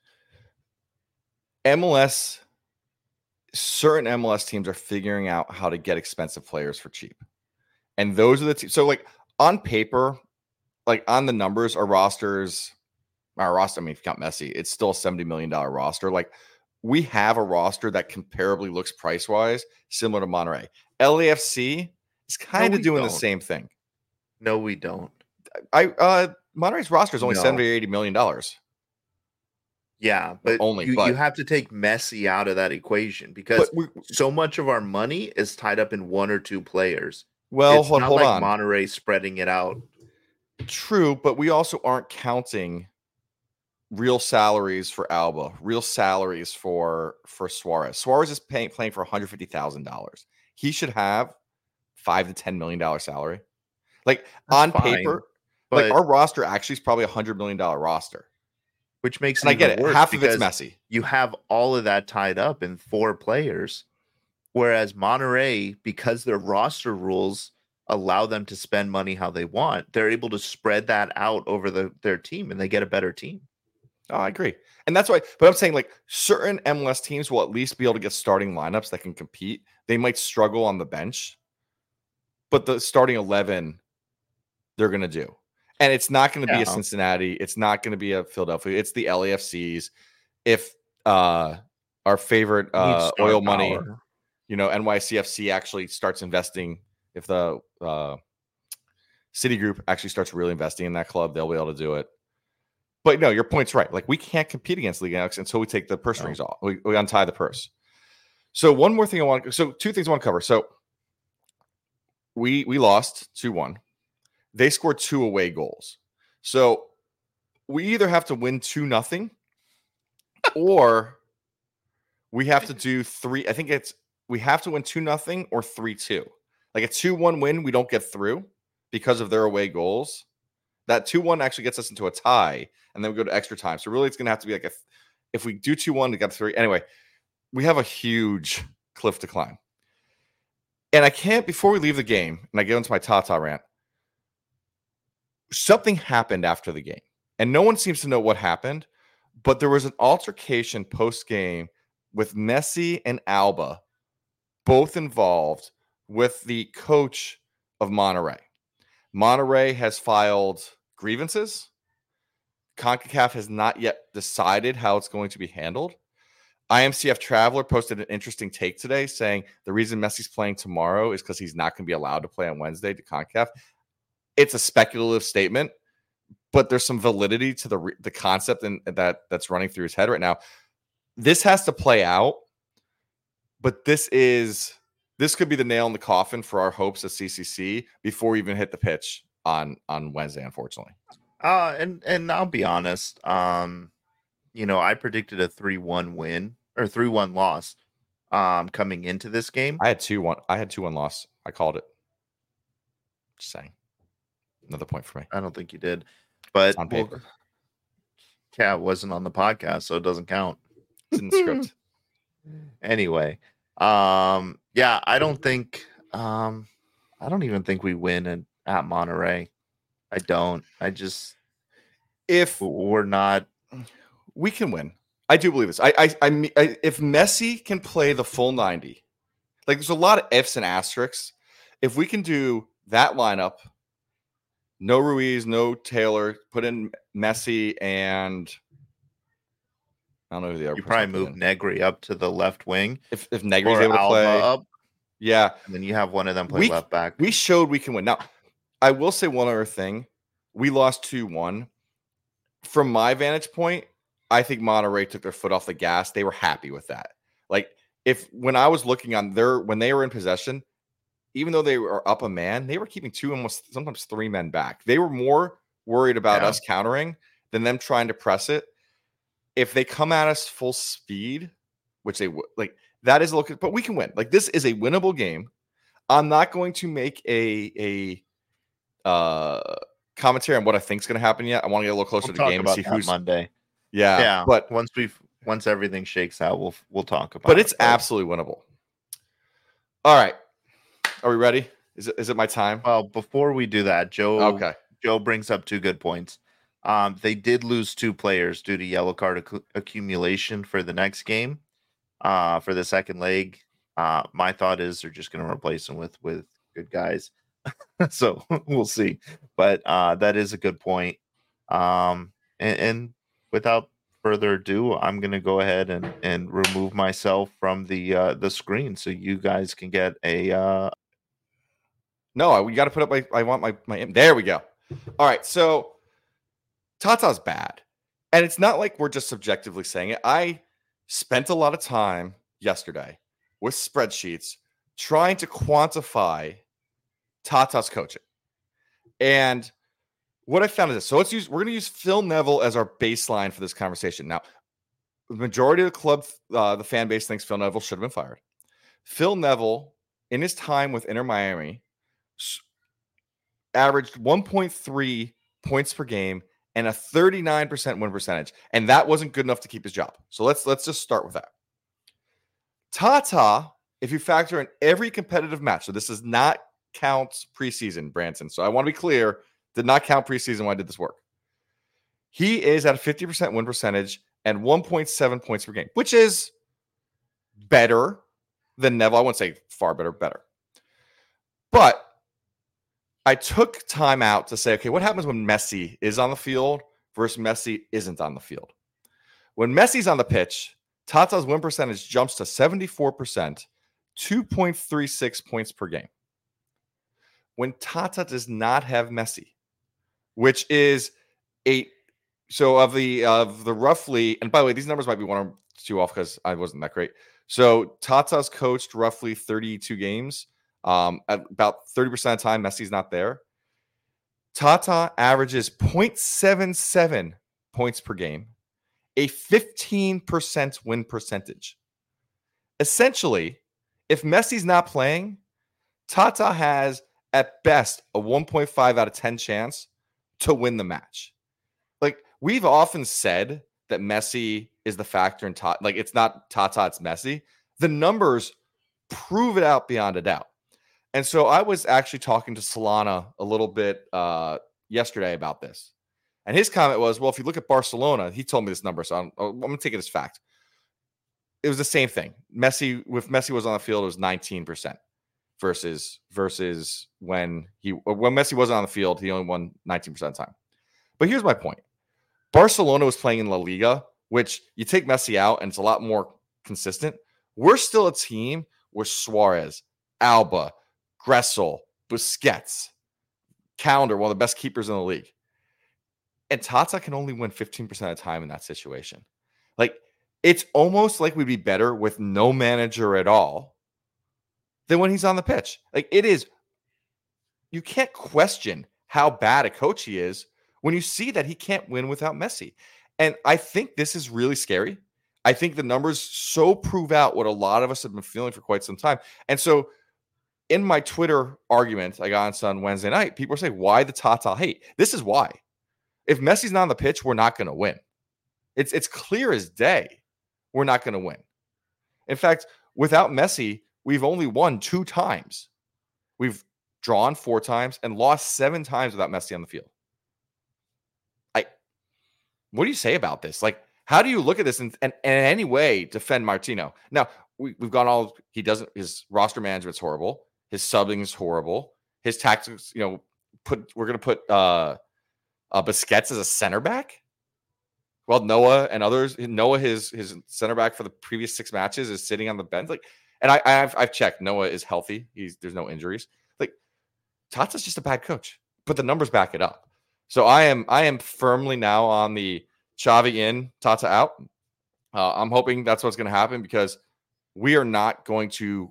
MLS. Certain MLS teams are figuring out how to get expensive players for cheap, and those are the teams. So, like on paper, like on the numbers, our roster. I mean, if you count Messi, it's still a $70 million roster. Like we have a roster that comparably looks price wise similar to Monterrey. LAFC is kind of doing the same thing. No, we don't. Monterrey's roster is only $70 or $80 million. Yeah, but you have to take Messi out of that equation because so much of our money is tied up in one or two players. Well, it's hold on. Monterrey spreading it out. True, but we also aren't counting real salaries for Alba, real salaries for Suarez. Suarez is playing for $150,000. He should have $5 to $10 million salary. Like on paper, like our roster actually is probably $100 million roster. Which makes it I get it. Half of it's messy. You have all of that tied up in 4 players, whereas Monterrey, because their roster rules allow them to spend money how they want, they're able to spread that out over their team, and they get a better team. Oh, I agree, and that's why. But I'm saying like certain MLS teams will at least be able to get starting lineups that can compete. They might struggle on the bench, but the starting 11, they're going to do. And it's not going to be a Cincinnati. It's not going to be a Philadelphia. It's the LAFCs. If our favorite oil money, NYCFC actually starts investing, if the Citigroup actually starts really investing in that club, they'll be able to do it. But no, your point's right. Like we can't compete against Liga MX until we take the purse strings off. We untie the purse. So one more thing two things I want to cover. So we lost 2-1. They scored 2 away goals. So we either have to win 2-0 or we have to do 3. I think we have to win 2-0 or 3-2. Like a 2-1 win, we don't get through because of their away goals. That 2-1 actually gets us into a tie, and then we go to extra time. So really, it's going to have to be like if we do 2-1 to get 3. Anyway, we have a huge cliff to climb. And I can't, before we leave the game, and I get into my Tata rant, something happened after the game. And no one seems to know what happened, but there was an altercation post-game with Messi and Alba, both involved with the coach of Monterrey. Monterrey has filed grievances. CONCACAF has not yet decided how it's going to be handled. IMCF Traveler posted an interesting take today saying the reason Messi's playing tomorrow is because he's not going to be allowed to play on Wednesday to CONCACAF. It's a speculative statement, but there's some validity to the concept and that's running through his head right now. This has to play out, but this could be the nail in the coffin for our hopes at CCC before we even hit the pitch on Wednesday, unfortunately. And I'll be honest. I predicted a 3-1 win or 3-1 loss coming into this game. I had 2-1 loss. I called it. Just saying. Another point for me. I don't think you did. But on paper. Cat wasn't on the podcast, so it doesn't count. It's in the script. Anyway. I don't even think we win at Monterrey. I don't. We can win. I do believe this. If Messi can play the full 90, like there's a lot of ifs and asterisks. If we can do that lineup, no Ruiz, no Taylor, put in Messi and I don't know who the other. You probably move Negri up to the left wing. If Negri's able to play up, yeah, and then you have one of them play left back. We showed we can win. Now, I will say one other thing. We lost 2-1. From my vantage point, I think Monterrey took their foot off the gas. They were happy with that. Like when I was looking on when they were in possession, even though they were up a man, they were keeping 2, almost sometimes 3 men back. They were more worried about us countering than them trying to press it. If they come at us full speed, which they would, like that is a look, but we can win. Like this is a winnable game. I'm not going to make a commentary on what I think is going to happen yet. I want to get a little closer to the game and see who's Monday. Yeah, but once everything shakes out, we'll talk about. But it's absolutely winnable. All right, are we ready? Is it my time? Well, before we do that, Joe brings up 2 good points. They did lose 2 players due to yellow card accumulation for the next game. For the second leg, my thought is they're just going to replace them with good guys. So we'll see. But that is a good point. And without further ado, I'm going to go ahead and remove myself from the screen so you guys can get a. No, we got to put up I want my. There we go. All right, so Tata's bad, and it's not like we're just subjectively saying it. I spent a lot of time yesterday with spreadsheets trying to quantify Tata's coaching. And what I found is this. So we're going to use Phil Neville as our baseline for this conversation. Now, the majority of the club, the fan base thinks Phil Neville should have been fired. Phil Neville, in his time with Inter Miami, averaged 1.3 points per game and a 39% win percentage. And that wasn't good enough to keep his job. So let's just start with that. Tata, if you factor in every competitive match, so this does not count preseason, Branson. So I want to be clear, did not count preseason when I did this work. He is at a 50% win percentage and 1.7 points per game, which is better than Neville. I wouldn't say far better. But I took time out to say, okay, what happens when Messi is on the field versus Messi isn't on the field? When Messi's on the pitch, Tata's win percentage jumps to 74%, 2.36 points per game. When Tata does not have Messi, which is of the roughly, and by the way, these numbers might be 1 or 2 off because I wasn't that great. So Tata's coached roughly 32 games. At about 30% of the time, Messi's not there. Tata averages 0.77 points per game, a 15% win percentage. Essentially, if Messi's not playing, Tata has at best a 1.5 out of 10 chance to win the match. Like, we've often said that Messi is the factor in Tata. Like, it's not Tata, it's Messi. The numbers prove it out beyond a doubt. And so I was actually talking to Solana a little bit yesterday about this. And his comment was, well, if you look at Barcelona, he told me this number, so I'm going to take it as fact. It was the same thing. Messi was on the field, it was 19% versus when Messi wasn't on the field, he only won 19% of the time. But here's my point. Barcelona was playing in La Liga, which you take Messi out and it's a lot more consistent. We're still a team with Suarez, Alba, Gressel, Busquets, Calendar, one of the best keepers in the league. And Tata can only win 15% of the time in that situation. Like, it's almost like we'd be better with no manager at all than when he's on the pitch. Like, it is, you can't question how bad a coach he is when you see that he can't win without Messi. And I think this is really scary. I think the numbers so prove out what a lot of us have been feeling for quite some time. And so in my Twitter argument I got on Wednesday night, people are saying, why the Tata hate? This is why. If Messi's not on the pitch, we're not going to win. It's clear as day we're not going to win. In fact, without Messi, we've only won 2 times. We've drawn 4 times and lost 7 times without Messi on the field. What do you say about this? Like, how do you look at this and in any way defend Martino? Now, we've gone his roster management's horrible. His subbing is horrible. His tactics, we're going to put Busquets as a center back. Well, Noah and others, his center back for the previous 6 matches is sitting on the bench. Like, and I've checked. Noah is healthy. There's no injuries. Like, Tata's just a bad coach, but the numbers back it up. So I am firmly now on the Xavi in, Tata out. I'm hoping that's what's going to happen because we are not going to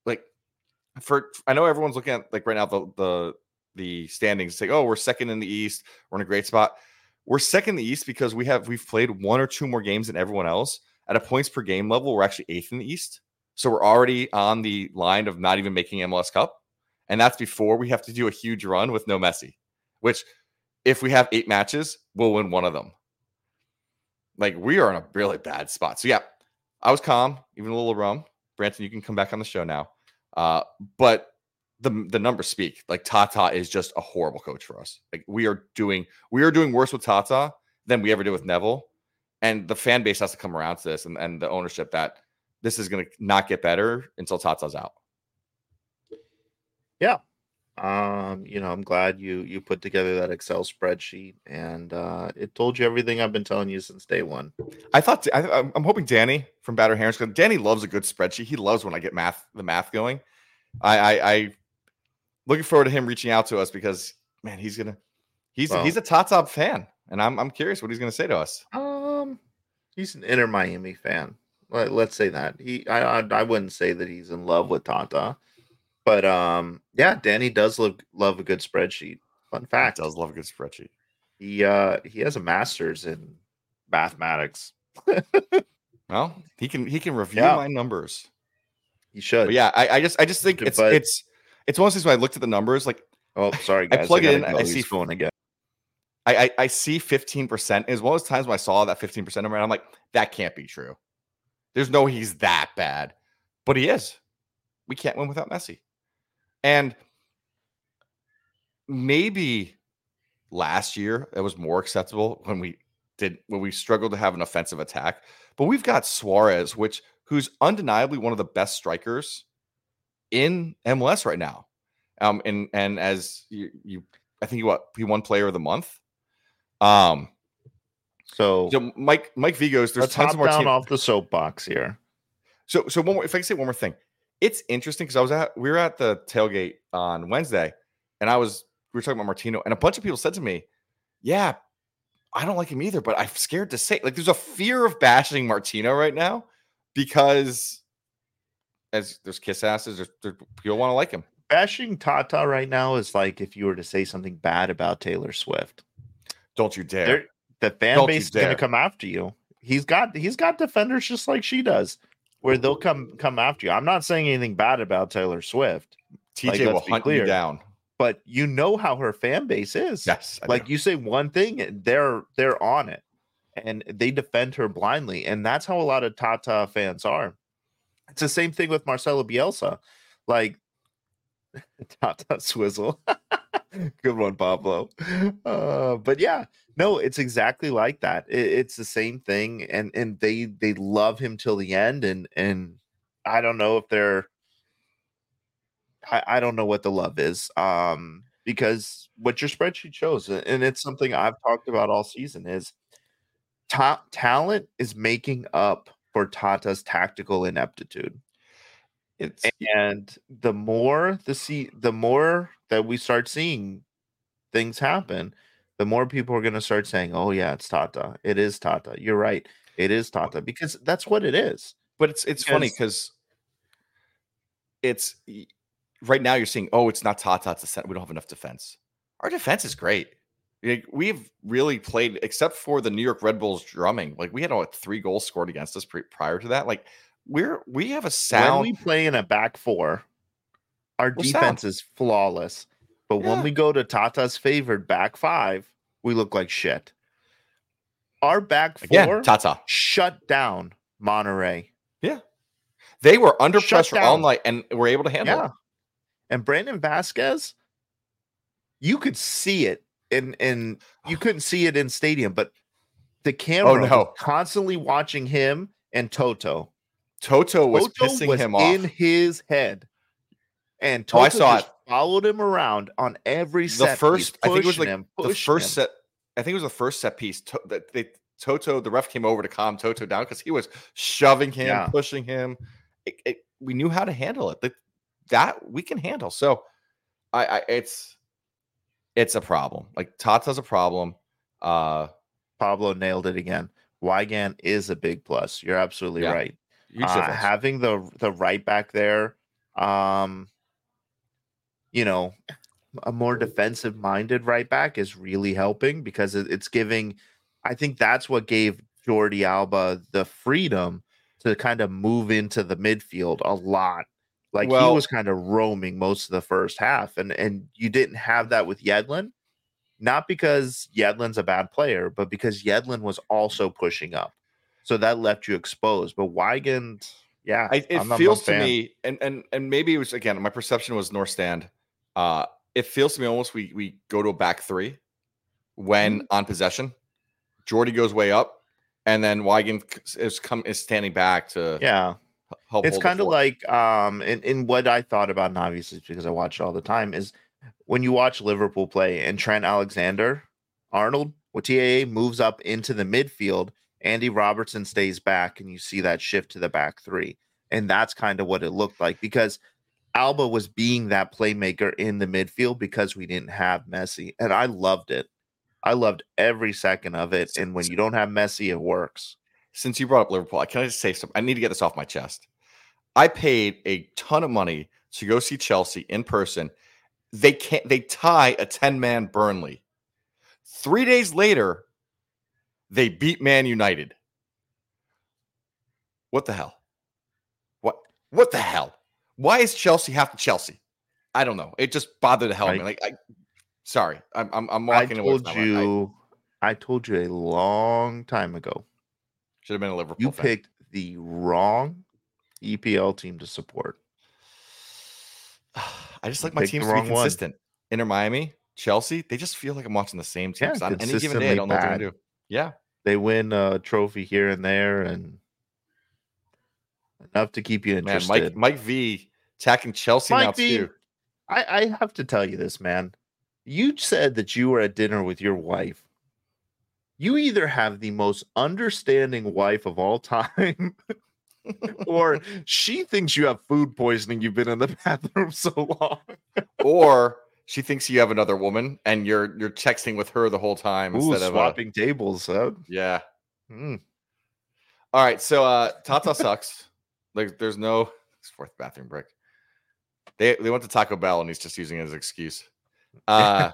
I know everyone's looking at right now the standings saying, oh, we're second in the East, we're in a great spot. We're second in the East because we've played 1 or 2 more games than everyone else. At a points per game level, we're actually 8th in the East. So we're already on the line of not even making MLS Cup. And that's before we have to do a huge run with no Messi, which if we have 8 matches, we'll win 1 of them. Like, we are in a really bad spot. So, yeah, I was calm, even a little rum. Branton, you can come back on the show now. But the numbers speak. Like, Tata is just a horrible coach for us. Like, we are doing worse with Tata than we ever did with Neville. And the fan base has to come around to this and the ownership that this is going to not get better until Tata's out. Yeah. I'm glad you put together that Excel spreadsheet and it told you everything I've been telling you since day one. I'm hoping Danny from Batter Herons, because Danny loves a good spreadsheet. He loves when I get the math going. I looking forward to him reaching out to us because, man, he's a Tata fan, and I'm curious what he's gonna say to us. He's an Inter Miami fan. Let's say that I wouldn't say that he's in love with Tata. But yeah, Danny does love a good spreadsheet. Fun fact. He does love a good spreadsheet. He has a master's in mathematics. Well, he can review my numbers. He should. But yeah, I just think it's one of those things when I looked at the numbers, like, oh, sorry guys. I plug it in, I see phone again. I see 15%. It was one of those times when I saw that 15% number and I'm like, that can't be true. There's no he's that bad. But he is. We can't win without Messi. And maybe last year it was more acceptable when we struggled to have an offensive attack. But we've got Suarez, who's undeniably one of the best strikers in MLS right now. And as I think he won Player of the Month. So Mike Vigos, there's tons of more down off the soapbox here. So one more, if I can say one more thing. It's interesting because we were at the tailgate on Wednesday, and we were talking about Martino, and a bunch of people said to me, "Yeah, I don't like him either, but I'm scared to say." Like, there's a fear of bashing Martino right now because, as there's kiss asses, there's people want to like him. Bashing Tata right now is like if you were to say something bad about Taylor Swift. Don't you dare! The fan base is going to come after you. He's got defenders just like she does. where they'll come after you. I'm not saying anything bad about Taylor Swift. Like, TJ will let's be hunt you clear. down. But you know how her fan base is. Yes, like you say one thing, they're on it, and they defend her blindly, and that's how a lot of Tata fans are. It's the same thing with Marcelo Bielsa, like Tata Swizzle. Good one, Pablo. But yeah, no, it's exactly like that. It's the same thing, and they love him till the end, and I don't know if they're I don't know what the love is. Because what your spreadsheet shows, and it's something I've talked about all season, is top talent is making up for Tata's tactical ineptitude. It's And the more the more that we start seeing things happen, the more people are going to start saying, "Oh yeah, it's Tata. It is Tata. You're right. It is Tata," because that's what it is. but it's funny because it's right now you're saying, oh, it's not Tata. It's we don't have enough defense. Our defense is great. Like, we've really played, except for the New York Red Bulls drumming. Like, we had 3 goals scored against us prior to that. Like, we have a sound. When we play in a back four, our defense is flawless. But when we go to Tata's favored back five, we look like shit. Our back four Tata shut down Monterrey. Yeah. They were under pressure all night and were able to handle it. And Brandon Vasquez, you could see it in you couldn't see it in stadium, but the camera was constantly watching him and Toto. Toto was pissing him off in his head. And Toto just followed him around on every set. I think it was the first set. I think it was the first set piece. Toto, the ref came over to calm Toto down because he was shoving him, pushing him. We knew how to handle it. That we can handle. So, it's a problem. Like, Tata's a problem. Pablo nailed it again. Weigand is a big plus. You're absolutely right. Having the right back there, a more defensive minded right back is really helping because it's giving. I think that's what gave Jordi Alba the freedom to kind of move into the midfield a lot. Like, he was kind of roaming most of the first half, and you didn't have that with Yedlin. Not because Yedlin's a bad player, but because Yedlin was also pushing up. So that left you exposed. But Weigand, it feels to me, and maybe it was, again, my perception was North Stand. It feels to me almost we go to a back three when on possession. Jordi goes way up, and then Weigand is standing back to help. It's kind of like in what I thought about, and obviously because I watch it all the time, is when you watch Liverpool play and Trent Alexander-Arnold, when TAA moves up into the midfield, Andy Robertson stays back, and you see that shift to the back three. And that's kind of what it looked like, because Alba was being that playmaker in the midfield because we didn't have Messi. And I loved it. I loved every second of it. And when you don't have Messi, it works. Since you brought up Liverpool, can I just say something? I need to get this off my chest. I paid a ton of money to go see Chelsea in person. They tie a 10-man Burnley. 3 days later, they beat Man United. What the hell? What the hell? Why is Chelsea have to Chelsea? I don't know. It just bothered the hell out of me. Like, sorry, I'm walking away. I told you a long time ago. Should have been a Liverpool. You picked the wrong EPL team to support. I just like my teams to be consistent. Inter Miami, Chelsea, they just feel like I'm watching the same teams on any given day. I don't know what they're gonna do. Yeah, they win a trophy here and there, and enough to keep you interested. Man, Mike V attacking Chelsea now too. I have to tell you this, man. You said that you were at dinner with your wife. You either have the most understanding wife of all time, or she thinks you have food poisoning. You've been in the bathroom so long, or she thinks you have another woman and you're texting with her the whole time instead of swapping tables. Huh? Yeah. All right. So Tata sucks. Like, there's no fourth bathroom break. They went to Taco Bell and he's just using it as an excuse. Yeah,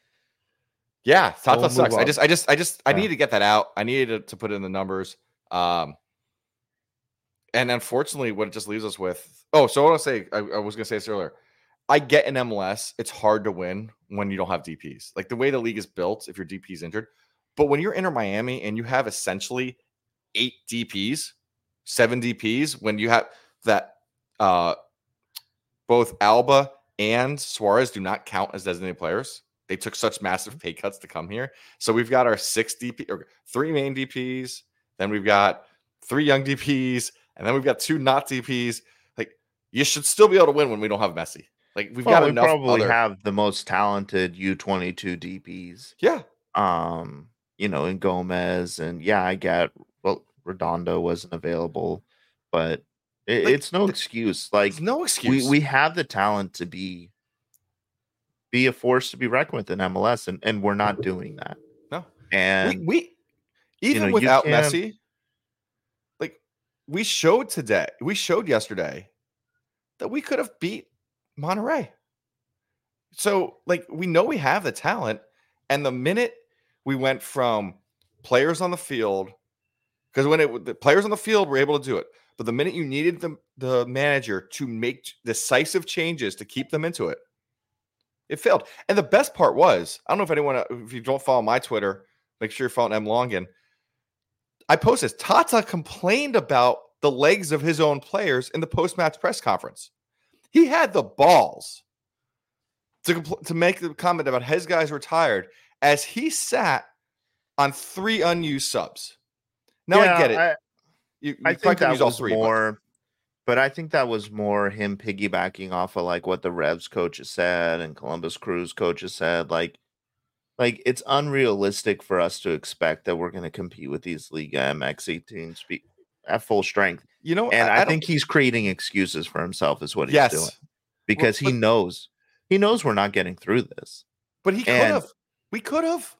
Tata sucks. I need to get that out. I needed to put in the numbers. And unfortunately, what it just leaves us with. Oh, so I want to say, I was going to say this earlier. I get in MLS, it's hard to win when you don't have DPs. Like the way the league is built, if your DP is injured. But when you're Inter Miami and you have essentially 8 DPs, 7 DPs, when you have that, both Alba and Suarez do not count as designated players. They took such massive pay cuts to come here. So we've got our 6 DP or 3 main DPs. Then we've got 3 young DPs. And then we've got 2 not DPs. Like, you should still be able to win when we don't have Messi. Like, we've got we enough probably other. have the most talented U22 DPs. Yeah. In Gomez, and I get Redondo wasn't available, but it's no excuse. Like, It's no excuse. we have the talent to be a force to be reckoned with in MLS, and we're not doing that. No. And we even without Messi, like we showed yesterday that we could have beat Monterrey. So, like, we know we have the talent, and the minute we went from players on the field, because the players on the field were able to do it, but the minute you needed the manager to make decisive changes to keep them into it, it failed. And the best part was, I don't know if you don't follow my Twitter, make sure you're following M. Longan. I posted this. Tata complained about the legs of his own players in the post-match press conference. He had the balls to make the comment about his guys were tired as he sat on 3 unused subs. Now I get it. You I think that was 3, but I think that was more him piggybacking off of like what the Revs coaches said and Columbus Crew's coaches said. Like it's unrealistic for us to expect that we're going to compete with these Liga MX teams at full strength. And I think he's creating excuses for himself is what he's doing, because he knows we're not getting through this. But he could have. We could have.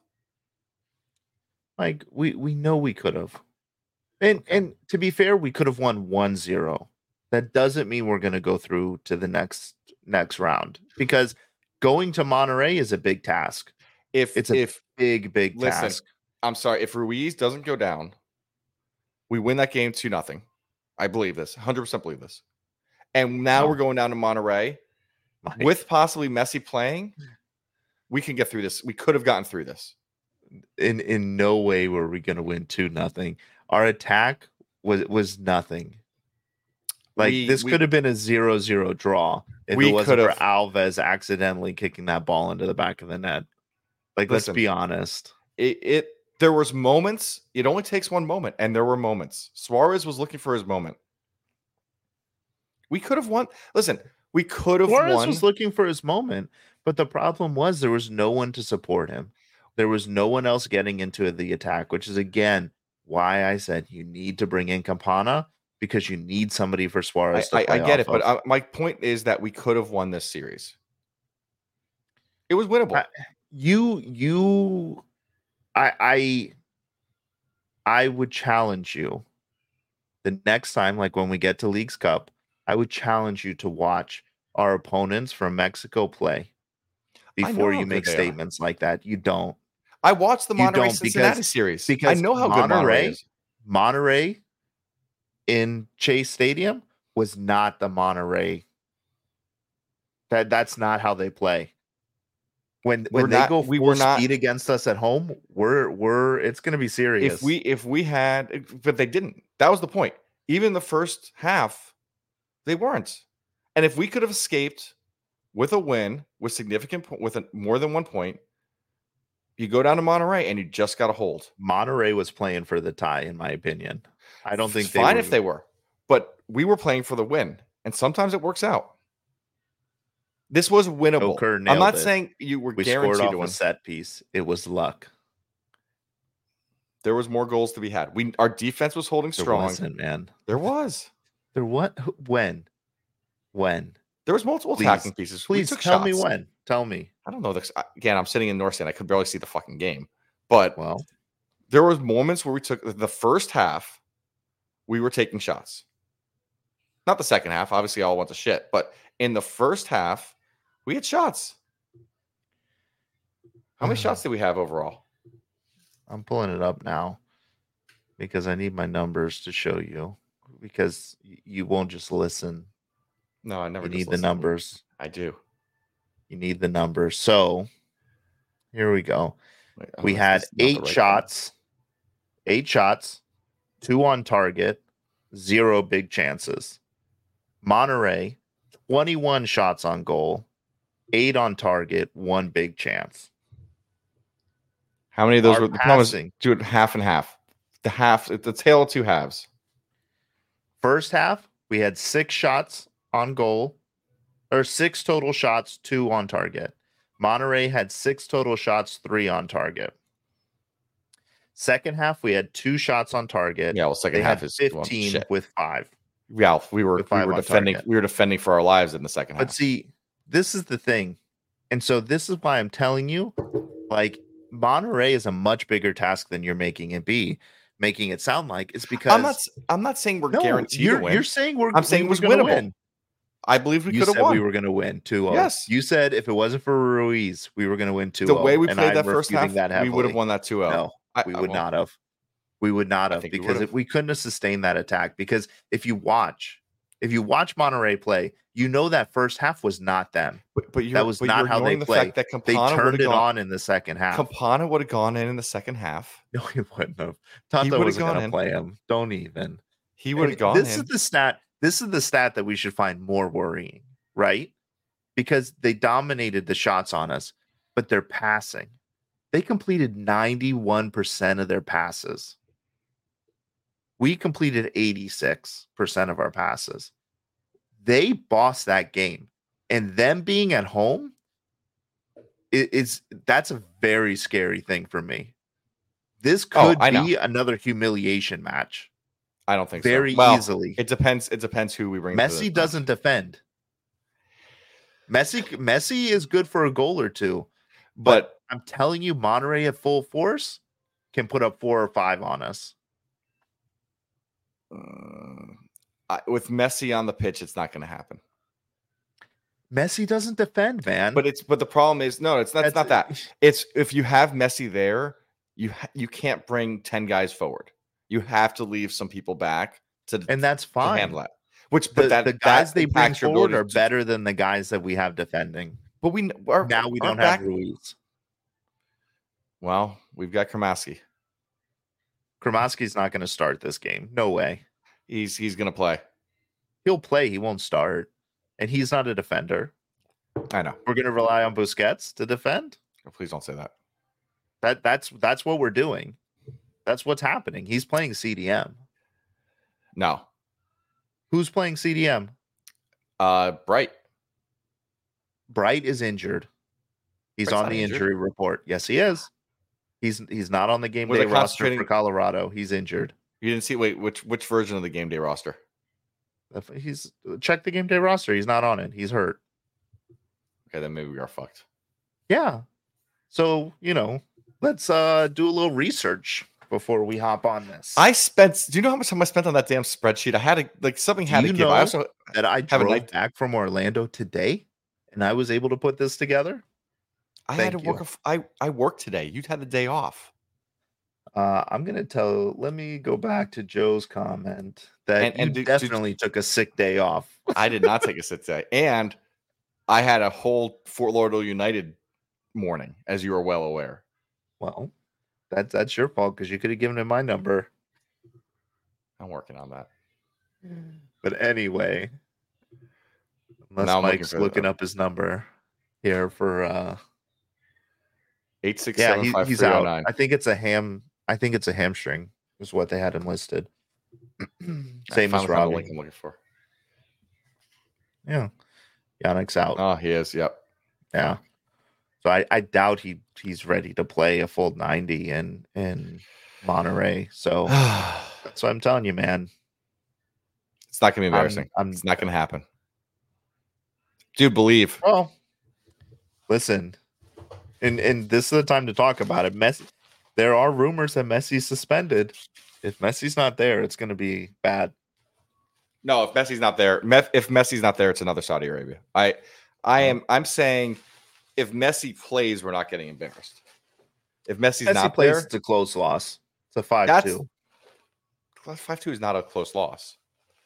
Like we know we could have. And to be fair, we could have won 1-0. That doesn't mean we're going to go through to the next round, because going to Monterrey is a big task. It's a big task. I'm sorry. If Ruiz doesn't go down, we win that game 2-0. I believe this. 100% believe this. And now we're going down to Monterrey with possibly Messi playing. We can get through this. We could have gotten through this. In no way were we going to win 2-0. Our attack was nothing. Like this could have been a 0-0 draw if it wasn't for Alves accidentally kicking that ball into the back of the net. Like, let's be honest. There was moments. It only takes one moment, and there were moments. Suarez was looking for his moment. We could have won. Listen, we could have won. Suarez was looking for his moment, but the problem was there was no one to support him. There was no one else getting into the attack, which is, again, why I said you need to bring in Campana, because you need somebody for Suarez to play I get it, of. but my point is that we could have won this series. It was winnable. I would challenge you the next time, like when we get to Leagues Cup, I would challenge you to watch our opponents from Mexico play before you make statements like that. You don't. I watched the Monterrey Cincinnati series because I know how good Monterrey is. Monterrey in Chase Stadium was not the Monterrey. That's not how they play. When they go full speed against us at home, it's going to be serious. If we had, but they didn't. That was the point. Even the first half, they weren't. And if we could have escaped with a win, with more than 1 point, you go down to Monterrey and you just got to hold. Monterrey was playing for the tie, in my opinion. I don't think they were. Fine if they were, but we were playing for the win, and sometimes it works out. This was winnable. I'm not saying you were guaranteed scored off to win. A set piece. It was luck. There was more goals to be had. Our defense was holding strong. There wasn't, man. There was. There what? When? There was multiple attacking pieces. Please tell me when. Tell me. I don't know. Again, I'm sitting in North Stand. I could barely see the fucking game. But there was moments where we took the first half. We were taking shots. Not the second half. Obviously, all went to shit. But in the first half, we had shots. How many shots did we have overall? I'm pulling it up now because I need my numbers to show you. because you won't just listen. No, I never. You just need the listen to you. numbers. I do. You need the numbers. So here we go. Wait, We had 8 shots, 8 shots, 2 on target, 0 big chances. Monterey, 21 shots on goal, 8 on target, 1 big chance. How many of those Our were the problem? passing. Do it half and half. The half, it's the tale of two halves. First half, we had 6 shots on goal, or 6 total shots, 2 on target. Monterey had 6 total shots, 3 on target. Second half, we had 2 shots on target. Yeah, well, second They half had is 15 with 5. Yeah, we were With 5 on defending. target. We were defending for our lives in the second half. But see, this is the thing. And so this is why I'm telling you, like, Monterey is a much bigger task than you're making it be, making it sound like. It's because I'm not saying we're guaranteed to win. You're saying I'm saying it was going to winnable. win. I believe we You could have said won. we were going to win 2-0. Yes. You said if it wasn't for Ruiz, we were going to win 2-0. The way we and played I'm that first half, we would have won that 2-0. No, we would not have. We would not have, because we couldn't have sustained that attack. Because if you watch Monterey play, you know that first half was not them. But that was not how they played. They turned it on in the second half. Campana would have gone in the second half. No, he wouldn't have. Tonto wasn't going to play him. Don't even. He would have gone in. This is the stat that we should find more worrying, right? Because they dominated the shots on us, but they're passing. They completed 91% of their passes. We completed 86% of our passes. They bossed that game, and them being at home that's a very scary thing for me. This could be another humiliation match. I don't think very so. Easily. It depends who we bring. Messi doesn't defend. Messi is good for a goal or two, but I'm telling you, Monterey at full force can put up 4 or 5 on us. With Messi on the pitch, it's not going to happen. Messi doesn't defend, man. But the problem is, no, it's not that. It's if you have Messi there, you can't bring 10 guys forward. You have to leave some people back and that's fine. To handle that. The guys they bring forward are better than the guys that we have defending. But we don't have Ruiz. Well, we've got Kramaski. Kramaski's not going to start this game. No way. He's going to play. He'll play. He won't start. And he's not a defender. I know. We're going to rely on Busquets to defend? Oh, please don't say that. That's what we're doing. That's what's happening. He's playing CDM. No. Who's playing CDM? Bright. Bright is injured. He's on the injury report. Yes, he is. He's not on the game day roster for Colorado. He's injured. You didn't see which version of the game day roster? Check the game day roster. He's not on it. He's hurt. Okay, then maybe we are fucked. Yeah. So, let's do a little research before we hop on this. Do you know how much time I spent on that damn spreadsheet? I had something had to give. I also that I drove back from Orlando today and I was able to put this together. I had to work. I worked today. You'd had the day off. I'm going to let me go back to Joe's comment that you definitely took a sick day off. I did not take a sick day. And I had a whole Fort Lauderdale United morning, as you are well aware. Well, that's your fault because you could have given him my number. I'm working on that. But anyway, unless Mike's looking up his number here for 867. He's out. I think it's a hamstring is what they had him listed. Same as Robbie. I'm looking for. Yeah, Yannick's out. Oh, he is. Yep. Yeah. So I doubt he's ready to play a full 90 in Monterey. So that's what I'm telling you, man. It's not gonna be embarrassing. It's not gonna happen. Dude, believe. Oh, listen, and this is the time to talk about it. Messi. There are rumors that Messi's suspended. If Messi's not there, it's going to be bad. No, if Messi's not there, it's another Saudi Arabia. I'm saying if Messi plays, we're not getting embarrassed. If Messi not plays, there, it's a close loss. It's a 5-2. 5-2 is not a close loss.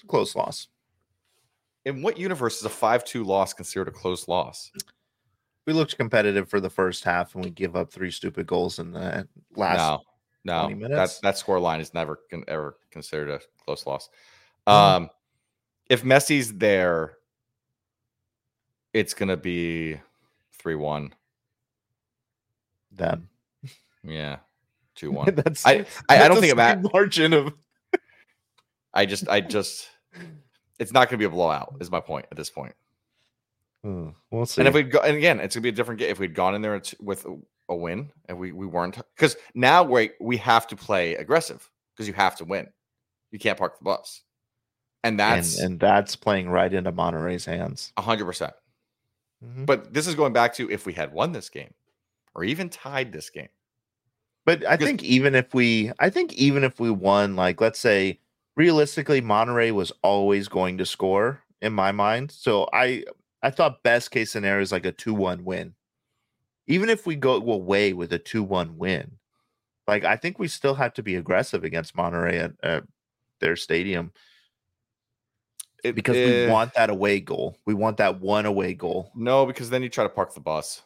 a close loss. In what universe is a 5-2 loss considered a close loss? We looked competitive for the first half, and we give up 3 stupid goals in the last 20 minutes. That score line is never ever considered a close loss. Mm. If Messi's there, it's gonna be 3-1. Then, yeah, 2-1. that's I don't think a margin of. I just, it's not gonna be a blowout. Is my point at this point. We'll see. And if we'd go, and again, it's gonna be a different game if we'd gone in there with a win, and we weren't, because now we have to play aggressive because you have to win. You can't park the bus, and that's playing right into Monterrey's hands. 100%. But this is going back to if we had won this game, or even tied this game. But I think even if we won, like, let's say realistically, Monterrey was always going to score in my mind. So I thought best case scenario is like a 2-1 win. Even if we go away with a 2-1 win, like, I think we still have to be aggressive against Monterrey at their stadium. Because we want that away goal. We want that one away goal. No, because then you try to park the bus.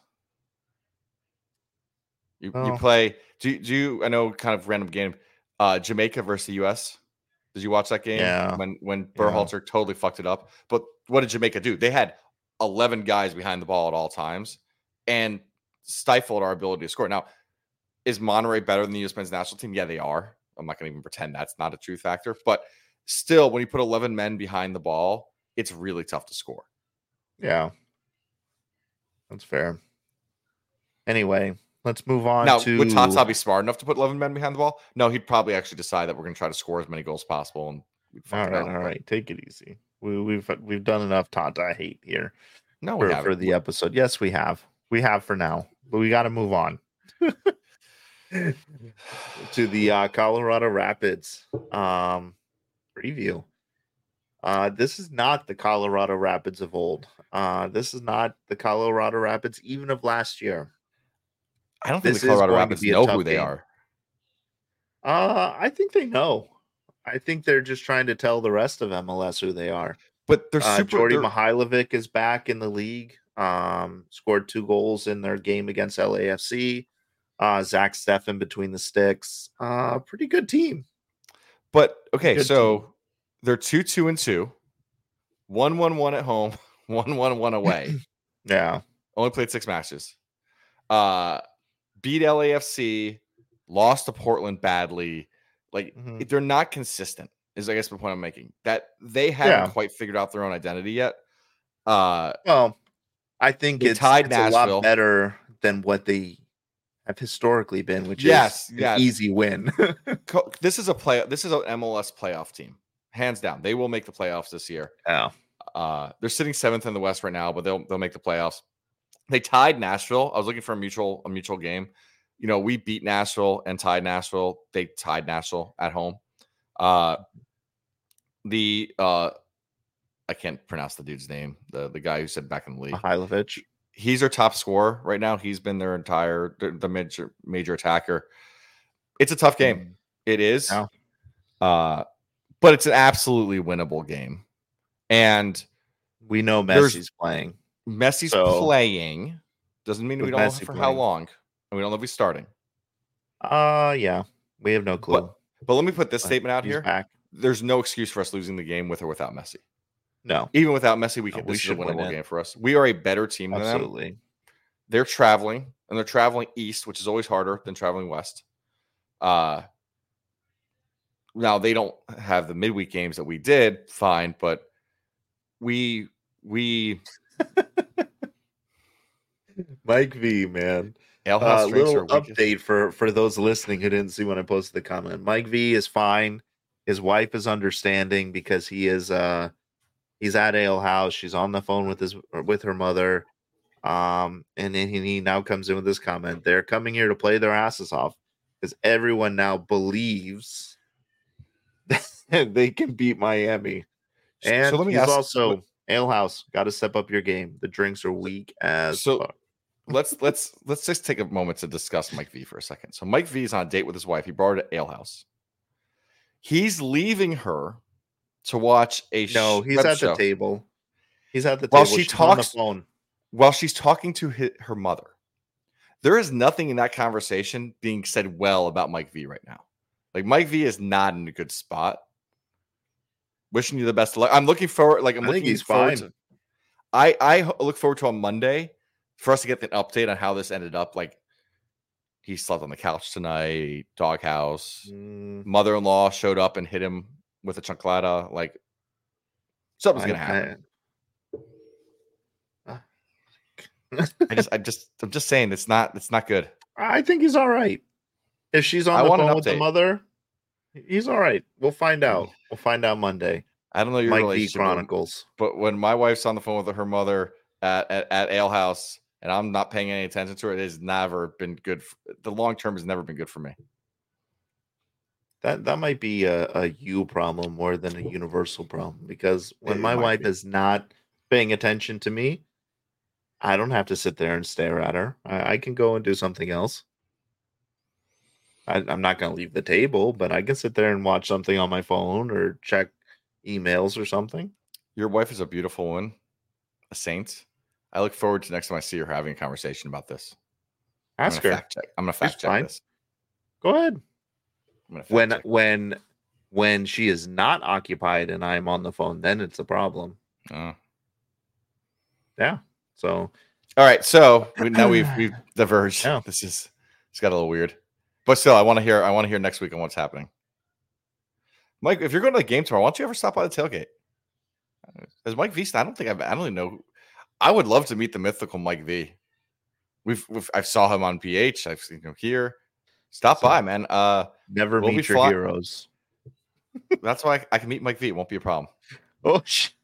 You play. Do you? I know, kind of random game. Jamaica versus the U.S. Did you watch that game? Yeah. When Berhalter totally fucked it up. But what did Jamaica do? They had 11 guys behind the ball at all times and stifled our ability to score. Now, is Monterrey better than the U.S. men's national team? Yeah, they are. I'm not going to even pretend that's not a true factor. But still, when you put 11 men behind the ball, it's really tough to score. Yeah. That's fair. Anyway, let's move on now, to... would Tata be smart enough to put 11 men behind the ball? No, he'd probably actually decide that we're going to try to score as many goals as possible. And all right. Take it easy. We've done enough Tata hate here. No, we haven't. For the episode. Yes, we have. We have for now. But we got to move on. To the Colorado Rapids preview. This is not the Colorado Rapids of old. This is not the Colorado Rapids even of last year. I don't think the Colorado Rapids know who they are. I think they know. I think they're just trying to tell the rest of MLS who they are. But they're super. Jordy Mihailovic is back in the league. Scored 2 goals in their game against LAFC. Zach Steffen between the sticks. Pretty good team. But okay, so they're 2-2-2, 1-1-1 at home, 1-1-1 away. Yeah. Only played 6 matches. Beat LAFC, lost to Portland badly. Like, they're not consistent, is I guess the point I'm making. That they haven't quite figured out their own identity yet. Well, I think it's a lot better than what they have historically been, which is an easy win. This is an MLS playoff team, hands down. They will make the playoffs this year. Yeah. They're sitting 7th in the West right now, but they'll make the playoffs. They tied Nashville. I was looking for a mutual game. You know, we beat Nashville and tied Nashville. They tied Nashville at home. I can't pronounce the dude's name. The guy who said back in the league. Mihailovic. He's their top scorer right now. He's been their entire major attacker. It's a tough game. It is. Yeah. But it's an absolutely winnable game. And we know Messi's playing. Messi's playing. Doesn't mean we don't know for how long. And we don't know if he's starting. Yeah. We have no clue. But let me put this statement out here. Back. There's no excuse for us losing the game with or without Messi. No. Even without Messi, this is a winnable game for us. We are a better team than them. Absolutely. They're traveling, and they're traveling east, which is always harder than traveling west. Now, they don't have the midweek games that we did, fine, but we Mike V, man. Little update for those listening who didn't see when I posted the comment. Mike V is fine. His wife is understanding because he is he's at Ale House. She's on the phone with her mother. And then he now comes in with this comment. They're coming here to play their asses off because everyone now believes that they can beat Miami. And so he's also Ale House. Got to step up your game. The drinks are weak as fuck. Let's just take a moment to discuss Mike V for a second. So Mike V is on a date with his wife. He brought her to Ale House. He's leaving her to watch a No, he's web at show the table. He's at the while table. she She's on the talks phone. while she's talking to her mother. There is nothing in that conversation being said well about Mike V right now. Like Mike V is not in a good spot. Wishing you the best of luck. I'm looking forward. Like I'm I think looking he's forward fine. to. I look forward to on Monday for us to get an update on how this ended up. Like he slept on the couch tonight, doghouse. Mother-in-law showed up and hit him with a chancleta. Like something's gonna happen. I'm just saying it's not good. I think he's all right. If she's on the phone with the mother, he's all right. We'll find out. We'll find out Monday. I don't know your Mike relationship, V Chronicles. but when my wife's on the phone with her mother at Ale House and I'm not paying any attention to it, it has never been good. The long term has never been good for me. That might be a you problem more than a universal problem, because when my wife is not paying attention to me, I don't have to sit there and stare at her. I can go and do something else. I'm not going to leave the table, but I can sit there and watch something on my phone or check emails or something. Your wife is a beautiful woman, a saint. I look forward to next time I see her having a conversation about this. Ask her. I'm going to fact check this. Go ahead. When she is not occupied and I'm on the phone, then it's a problem. Yeah. So, all right. So now we've diverged. Yeah. It's got a little weird, but still, I want to hear next week on what's happening. Mike, if you're going to the game tomorrow, why don't you ever stop by the tailgate? As Mike V, I don't even know. I would love to meet the mythical Mike V. I saw him on PH. I've seen him here. Stop by, man. Never meet your heroes. That's why I can meet Mike V. It won't be a problem. Oh,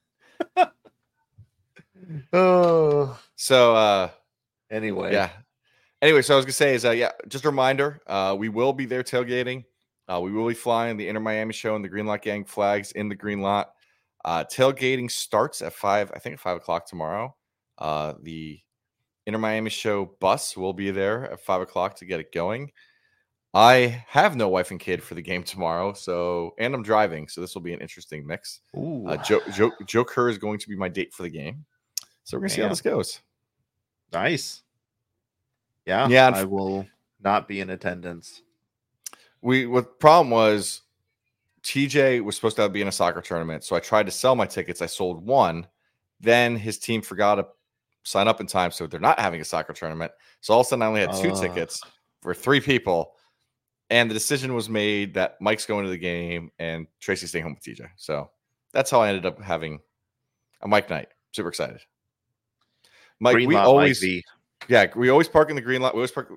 So anyway, yeah. Anyway, so I was gonna say is just a reminder. We will be there tailgating. We will be flying the Inter Miami show and the Green Lot Gang flags in the Green Lot. Tailgating starts at 5 o'clock tomorrow. The Inter Miami show bus will be there at 5 o'clock to get it going. I have no wife and kid for the game tomorrow, and I'm driving, so this will be an interesting mix. Joe Kerr is going to be my date for the game, so we're gonna see how this goes. Nice. Yeah. I will not be in attendance. What the problem was, TJ was supposed to be in a soccer tournament, so I tried to sell my tickets. I sold one. Then his team forgot to sign up in time, so they're not having a soccer tournament. So all of a sudden, I only had 2 tickets for 3 people. And the decision was made that Mike's going to the game and Tracy's staying home with TJ. So that's how I ended up having a Mike night. Super excited. Mike, we always park in the Green Lot. We always park.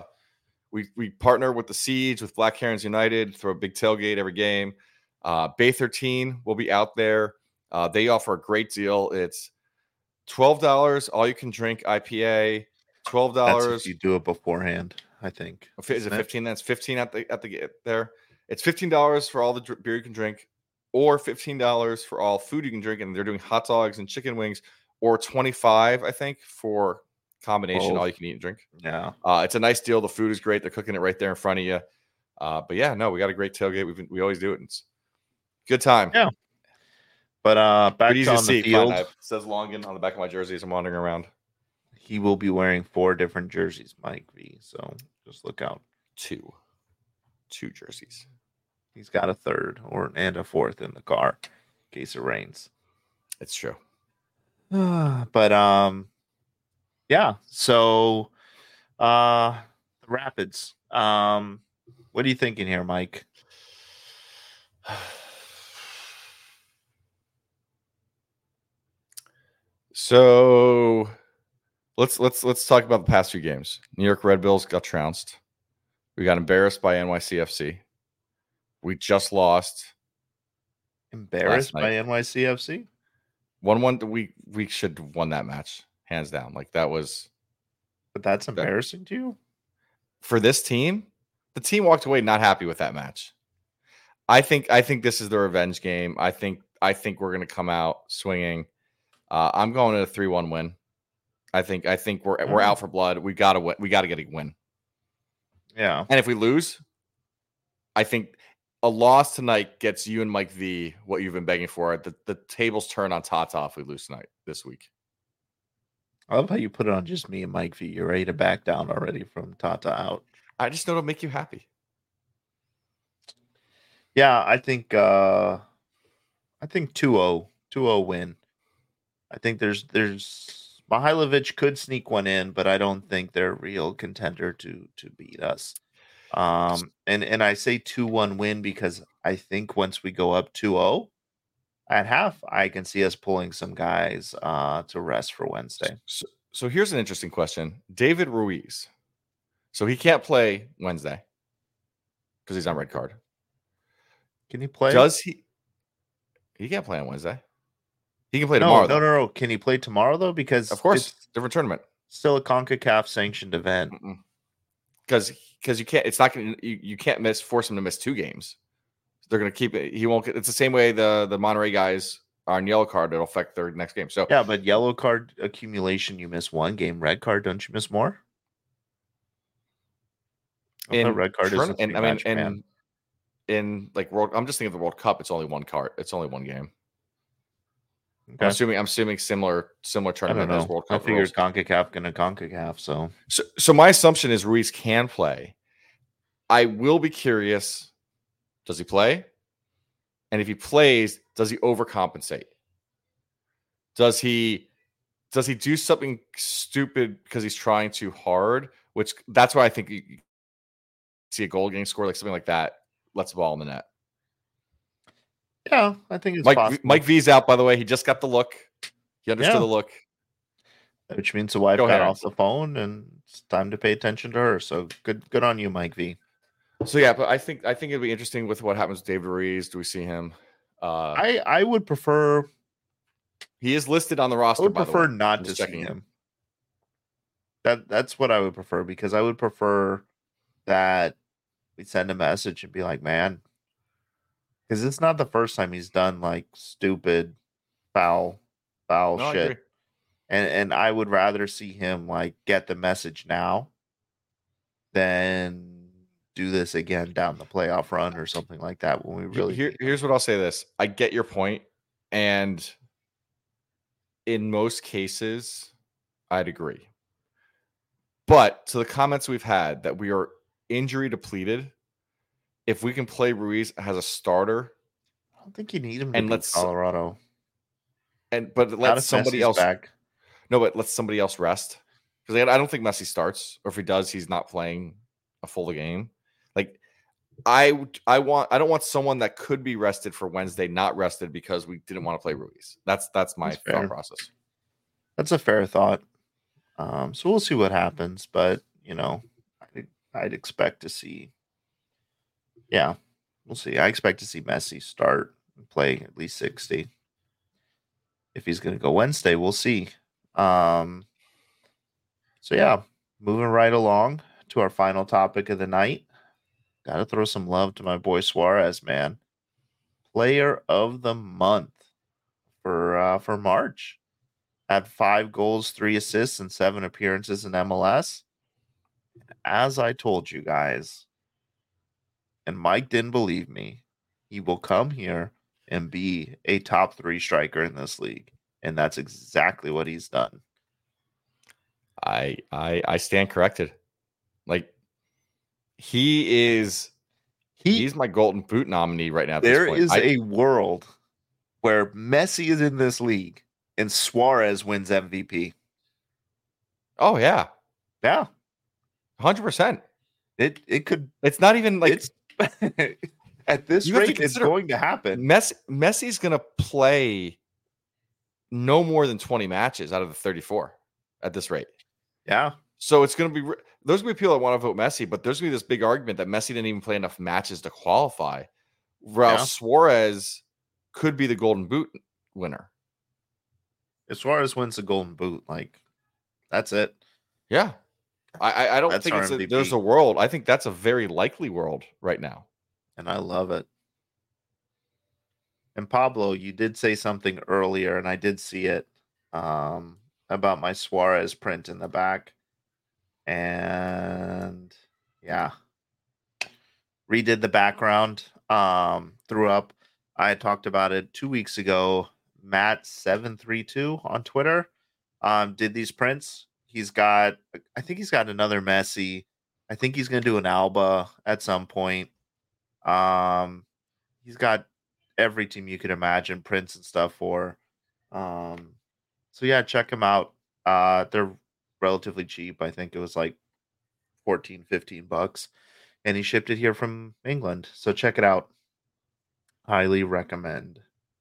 We partner with the Siege, with Black Herons United, throw a big tailgate every game. Bay 13 will be out there. They offer a great deal. It's $12 all you can drink IPA. $12. That's if you do it beforehand, I think. Is it 15? That's 15 at the there. It's $15 for all the beer you can drink, or $15 for all food you can drink. And they're doing hot dogs and chicken wings, or $25, I think, for combination all you can eat and drink. Yeah. It's a nice deal. The food is great. They're cooking it right there in front of you. But yeah, no, we got a great tailgate. We always do it. It's a good time. Yeah. But back to on the field. It says Longan on the back of my jersey as I'm wandering around. He will be wearing 4 different jerseys, Mike V. So just look out. 2 jerseys. He's got a 3rd and a 4th in the car in case it rains. It's true. But yeah. So the Rapids. What are you thinking here, Mike? So let's talk about the past few games. New York Red Bulls got trounced. We got embarrassed by NYCFC. We just lost. Embarrassed by NYCFC? 1-1. We should have won that match, hands down. Like that was. But that's embarrassing to you? For this team, the team walked away not happy with that match. I think this is the revenge game. I think we're going to come out swinging. I'm going to a 3-1 win. I think we're out for blood. We got to win. We got to get a win. Yeah. And if we lose, I think a loss tonight gets you and Mike V what you've been begging for. The tables turn on Tata if we lose tonight this week. I love how you put it on just me and Mike V. You're ready to back down already from Tata out. I just know it'll make you happy. Yeah, I think 2-0 win. I think there's Mihailovic could sneak one in, but I don't think they're a real contender to beat us. And I say 2-1 win because I think once we go up 2-0 at half, I can see us pulling some guys to rest for Wednesday. So here's an interesting question. David Ruiz. So he can't play Wednesday because he's on red card. Can he play? Does he? He can't play on Wednesday. He can play tomorrow. No. Can he play tomorrow though? Because of course, it's different tournament. Still a CONCACAF sanctioned event. Because you can't. It's not going. You can't force him to miss 2 games. They're going to keep it. He won't. It's the same way the Monterey guys are on yellow card. It'll affect their next game. So yeah, but yellow card accumulation, you miss 1 game. Red card, don't you miss more? Red card is. And I mean, in like World, I'm just thinking of the World Cup. It's only 1 card. It's only 1 game. Okay. I'm assuming similar tournament as World Cup. I figured CONCACAF gonna CONCACAF. So my assumption is Ruiz can play. I will be curious. Does he play? And if he plays, does he overcompensate? Does he do something stupid because he's trying too hard? Which that's why I think you see a goal getting scored, like something like that. Lets the ball in the net. Yeah, I think it's possible. Mike V's out, by the way. He just got the look. He understood the look. Which means the wife got off the phone and it's time to pay attention to her. So good on you, Mike V. So yeah, but I think it'd be interesting with what happens with David Ruiz. Do we see him? I would prefer. He is listed on the roster. I would prefer not to see him. That's what I would prefer, because I would prefer that we send a message and be like, man, because it's not the first time he's done like stupid, foul shit. And I would rather see him like get the message now than do this again down the playoff run or something like that when we really here's what I'll say. This, I get your point, and in most cases I'd agree, but to the comments we've had that we are injury depleted, if we can play Ruiz as a starter, I don't think you need him to beat Colorado. But let somebody else back. No, but let somebody else rest, because I don't think Messi starts, or if he does, he's not playing a full game. Like I don't want someone that could be rested for Wednesday not rested because we didn't want to play Ruiz. That's my thought process. That's a fair thought. So we'll see what happens, but I'd expect to see. Yeah, we'll see. I expect to see Messi start and play at least 60. If he's going to go Wednesday, we'll see. So yeah, moving right along to our final topic of the night. Got to throw some love to my boy Suarez, man. Player of the month for March. Had 5 goals, 3 assists, and 7 appearances in MLS. As I told you guys, and Mike didn't believe me, he will come here and be a top 3 striker in this league. And that's exactly what he's done. I stand corrected. Like, he's my Golden Boot nominee right now. There is a world where Messi is in this league and Suarez wins MVP. Oh yeah. Yeah. 100%. It could. It's not even like it's at this rate. It's going to happen. Messi's going to play no more than 20 matches out of the 34 at this rate. Yeah. So it's going to be there's going to be people that want to vote Messi, but there's going to be this big argument that Messi didn't even play enough matches to qualify. Whereas Suarez could be the Golden Boot winner. If Suarez wins the Golden Boot, like, that's it. Yeah. I don't think there's a world. I think that's a very likely world right now. And I love it. And Pablo, you did say something earlier, and I did see it, about my Suarez print in the back. And yeah, redid the background. Threw up. I talked about it 2 weeks ago. Matt732 on Twitter did these prints. I think he's got another Messi. I think he's gonna do an Alba at some point. He's got every team you could imagine prints and stuff for. So yeah, check him out. They're relatively cheap. I think it was like 14, $15, and he shipped it here from England. So check it out. Highly recommend.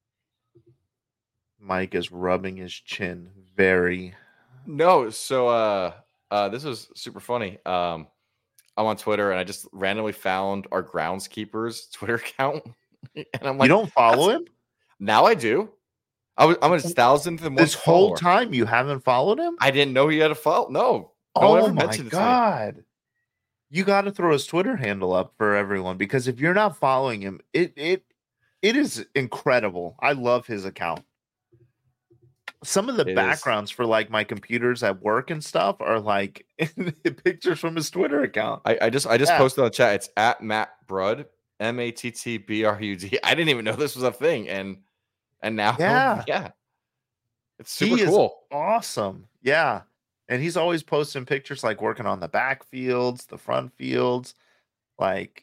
Mike is rubbing his chin very. No, so this was super funny. I'm on Twitter and I just randomly found our groundskeeper's Twitter account. And I'm like, you don't follow him? Now I do. I'm his 1,000th. This whole time you haven't followed him? I didn't know he had a follow. No. Oh my God. You got to throw his Twitter handle up for everyone, because if you're not following him, it is incredible. I love his account. Some of the backgrounds for like my computers at work and stuff are like pictures from his Twitter account. I just posted on the chat. It's at Matt Brud, MattBrud. I didn't even know this was a thing, and now yeah, it's super cool, awesome. Yeah, and he's always posting pictures like working on the back fields, the front fields, like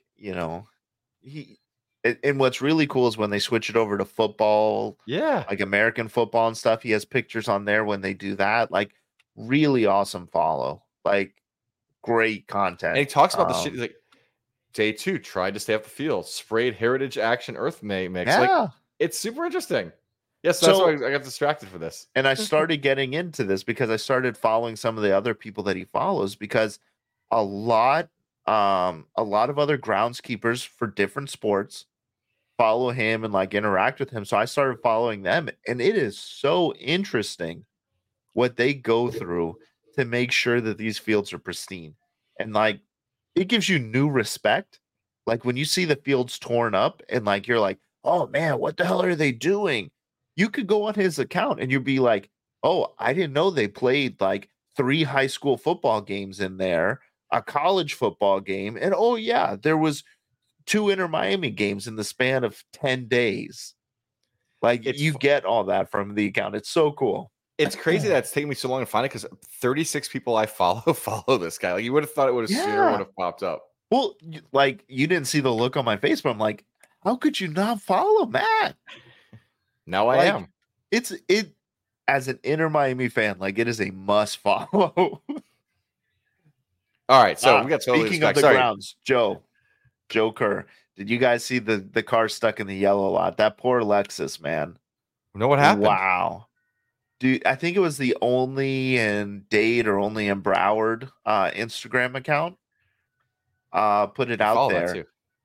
And what's really cool is when they switch it over to football, like American football and stuff. He has pictures on there when they do that. Like, really awesome follow. Like, great content. And he talks about the shit. He's like, day 2, tried to stay off the field, sprayed Heritage Action Earth mix. Yeah, like, it's super interesting. Yes, that's why I got distracted for this. And I started getting into this because I started following some of the other people that he follows, because a lot of other groundskeepers for different sports follow him and like interact with him. So I started following them, and it is so interesting what they go through to make sure that these fields are pristine. And like, it gives you new respect. Like when you see the fields torn up and like, you're like, oh man, what the hell are they doing? You could go on his account and you'd be like, oh, I didn't know they played like 3 high school football games in there, a college football game. And oh yeah, there was 2 Inter Miami games in the span of 10 days. Like, you get all that from the account. It's so cool. It's crazy that it's taken me so long to find it, because 36 people I follow this guy. Like, you would have thought it would have popped up. Well, like, you didn't see the look on my face, but I'm like, how could you not follow Matt? Now I am. It as an Inter Miami fan, like, it is a must follow. All right, so we got speaking of the grounds, Joe Kerr, did you guys see the car stuck in the yellow lot? That poor Lexus, man. You know what happened? Wow. Dude, I think it was the Only in Dade or Only in Broward Instagram account put it out there.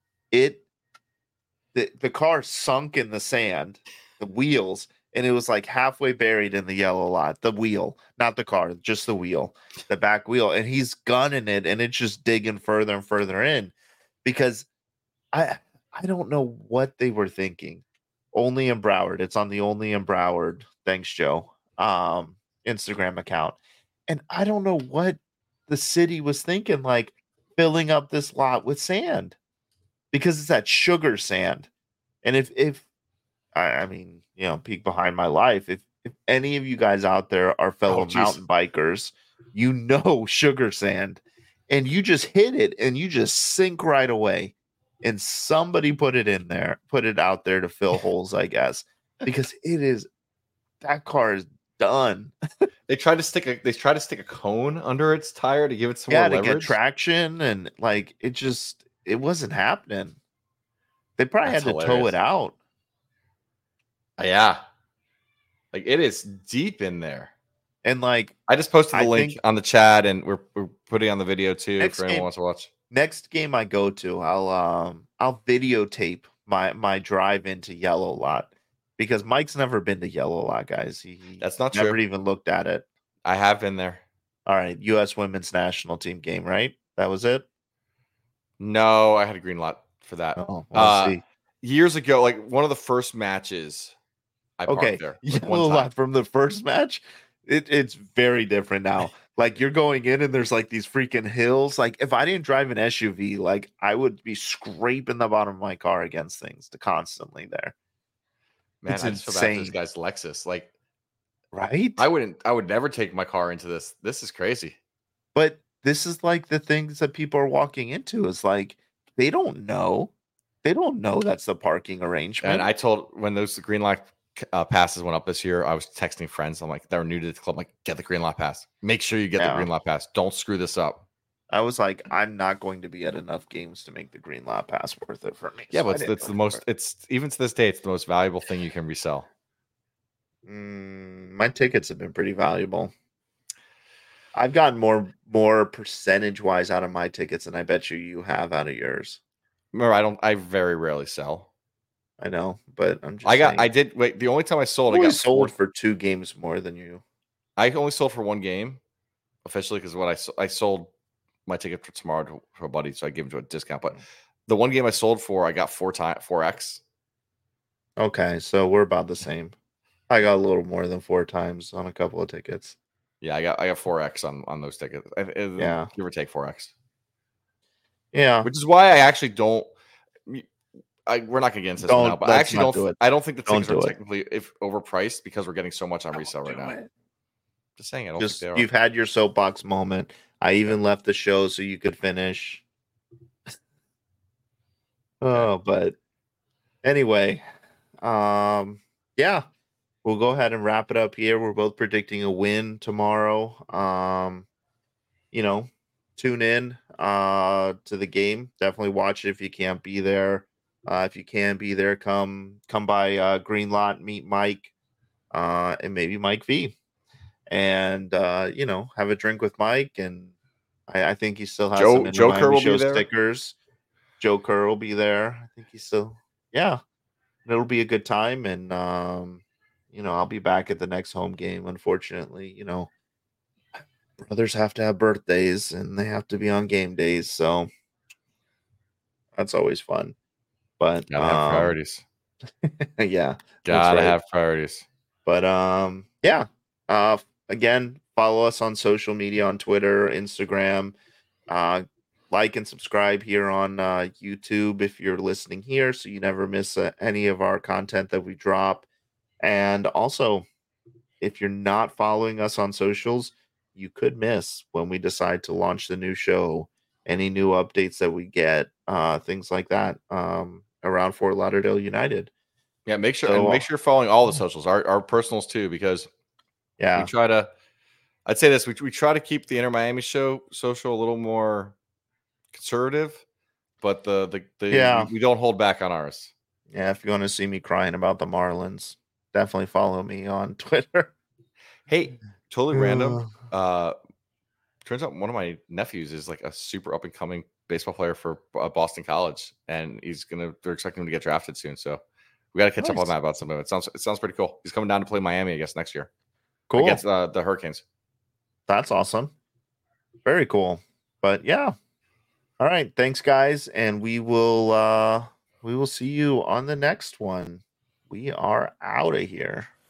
The car sunk in the sand, the wheels, and it was like halfway buried in the yellow lot. The wheel, not the car, just the wheel, the back wheel. And he's gunning it, and it's just digging further and further in, because I don't know what they were thinking. Only in Broward. It's on the Only in Broward. Thanks, Joe. Instagram account. And I don't know what the city was thinking, like filling up this lot with sand, because it's that sugar sand. And if I mean, peek behind my life, if any of you guys out there are fellow mountain bikers, sugar sand, and you just hit it and you just sink right away. And somebody put it out there to fill holes, I guess, because that car is done. They try to stick a cone under its tire to give it some more leverage, to get traction, and like it wasn't happening. They probably had to tow it out. Yeah, like it is deep in there. And like, I just posted the link on the chat, and we're putting on the video too for anyone who wants to watch. Next game I go to, I'll videotape my drive into Yellow Lot, because Mike's never been to Yellow Lot, guys. That's not never true. Even looked at it. I have been there. All right, U.S. Women's National Team game, right? That was it. No, I had a green lot for that. Oh, well, see. Years ago, like one of the first matches, I parked there. Yellow Lot from the first match. It's very different now. Like you're going in and there's like these freaking hills. Like if I didn't drive an SUV, like I would be scraping the bottom of my car against things to constantly there. Man, It's I just feel bad for this insane, guy's Lexus. Like, right? I would never take my car into this. This is crazy. But this is like the things that people are walking into is like they don't know. They don't know that's the parking And arrangement. I told when those green light passes went up this year, I was texting friends. I'm like, they're new to the club. I'm like, get the green light pass. Make sure you get the Yeah. green light pass. Don't screw this up. I was like, I'm not going to be at enough games to make the green lot pass worth it for me. Yeah, So I but didn't it's go the for most. it. It's even to this day, it's the most valuable thing you can resell. My tickets have been pretty valuable. I've gotten more percentage wise out of my tickets than I bet you have out of yours. Remember, I don't. I very rarely sell. I know, but I'm just saying. I did. Wait, the only time I sold, I've I only got sold four. for 2 games more than you. I only sold for one game officially because what I sold my ticket for tomorrow to a buddy, so I gave him to a discount. But the one game I sold for, I got 4x. Okay, so we're about the same. I got a little more than 4 times on a couple of tickets. Yeah, I got 4x on those tickets. Yeah. Give or take 4x. Yeah. Which is why I actually don't. We're not gonna get into this one now, but I Let's actually not don't. do it. I don't think the Don't tickets are do it. technically if overpriced because we're getting so much on resale right Do now. it. Just saying, I don't Just think they are. you've had your soapbox moment. I even left the show so you could finish. Oh, but anyway, yeah, we'll go ahead and wrap it up here. We're both predicting a win tomorrow. You know, tune in to the game. Definitely watch it if you can't be there. If you can be there, come by Green Lot, meet Mike, and maybe Mike V. And have a drink with Mike. And I think he still has some Inter Joe Kerr Miami will be Show there. stickers. Joe Kerr will be there. I think he's still, yeah, it'll be a good time. And, I'll be back at the next home game. Unfortunately, brothers have to have birthdays and they have to be on game days. So that's always fun. But, Gotta have priorities. yeah, that's Gotta right. have priorities. But, yeah, again, follow us on social media on Twitter, Instagram, like and subscribe here on YouTube if you're listening here so you never miss any of our content that we drop. And also, if you're not following us on socials, you could miss when we decide to launch the new show, any new updates that we get, things like that around Fort Lauderdale United. Yeah, make sure So, you're following all the socials, our personals too, because we yeah, try to. I'd say this: we try to keep the Inter Miami Show social a little more conservative, but yeah, we don't hold back on ours. yeah. If you want to see me crying about the Marlins, definitely follow me on Twitter. Hey, totally random. Turns out one of my nephews is like a super up and coming baseball player for Boston College, and they're expecting him to get drafted soon. So we got to catch up on Nice. that about something. It sounds pretty cool. He's coming down to play Miami, I guess, next year. Cool. Against the Hurricanes. That's awesome. Very cool. But yeah. All right. Thanks, guys. And we will see you on the next one. We are out of here.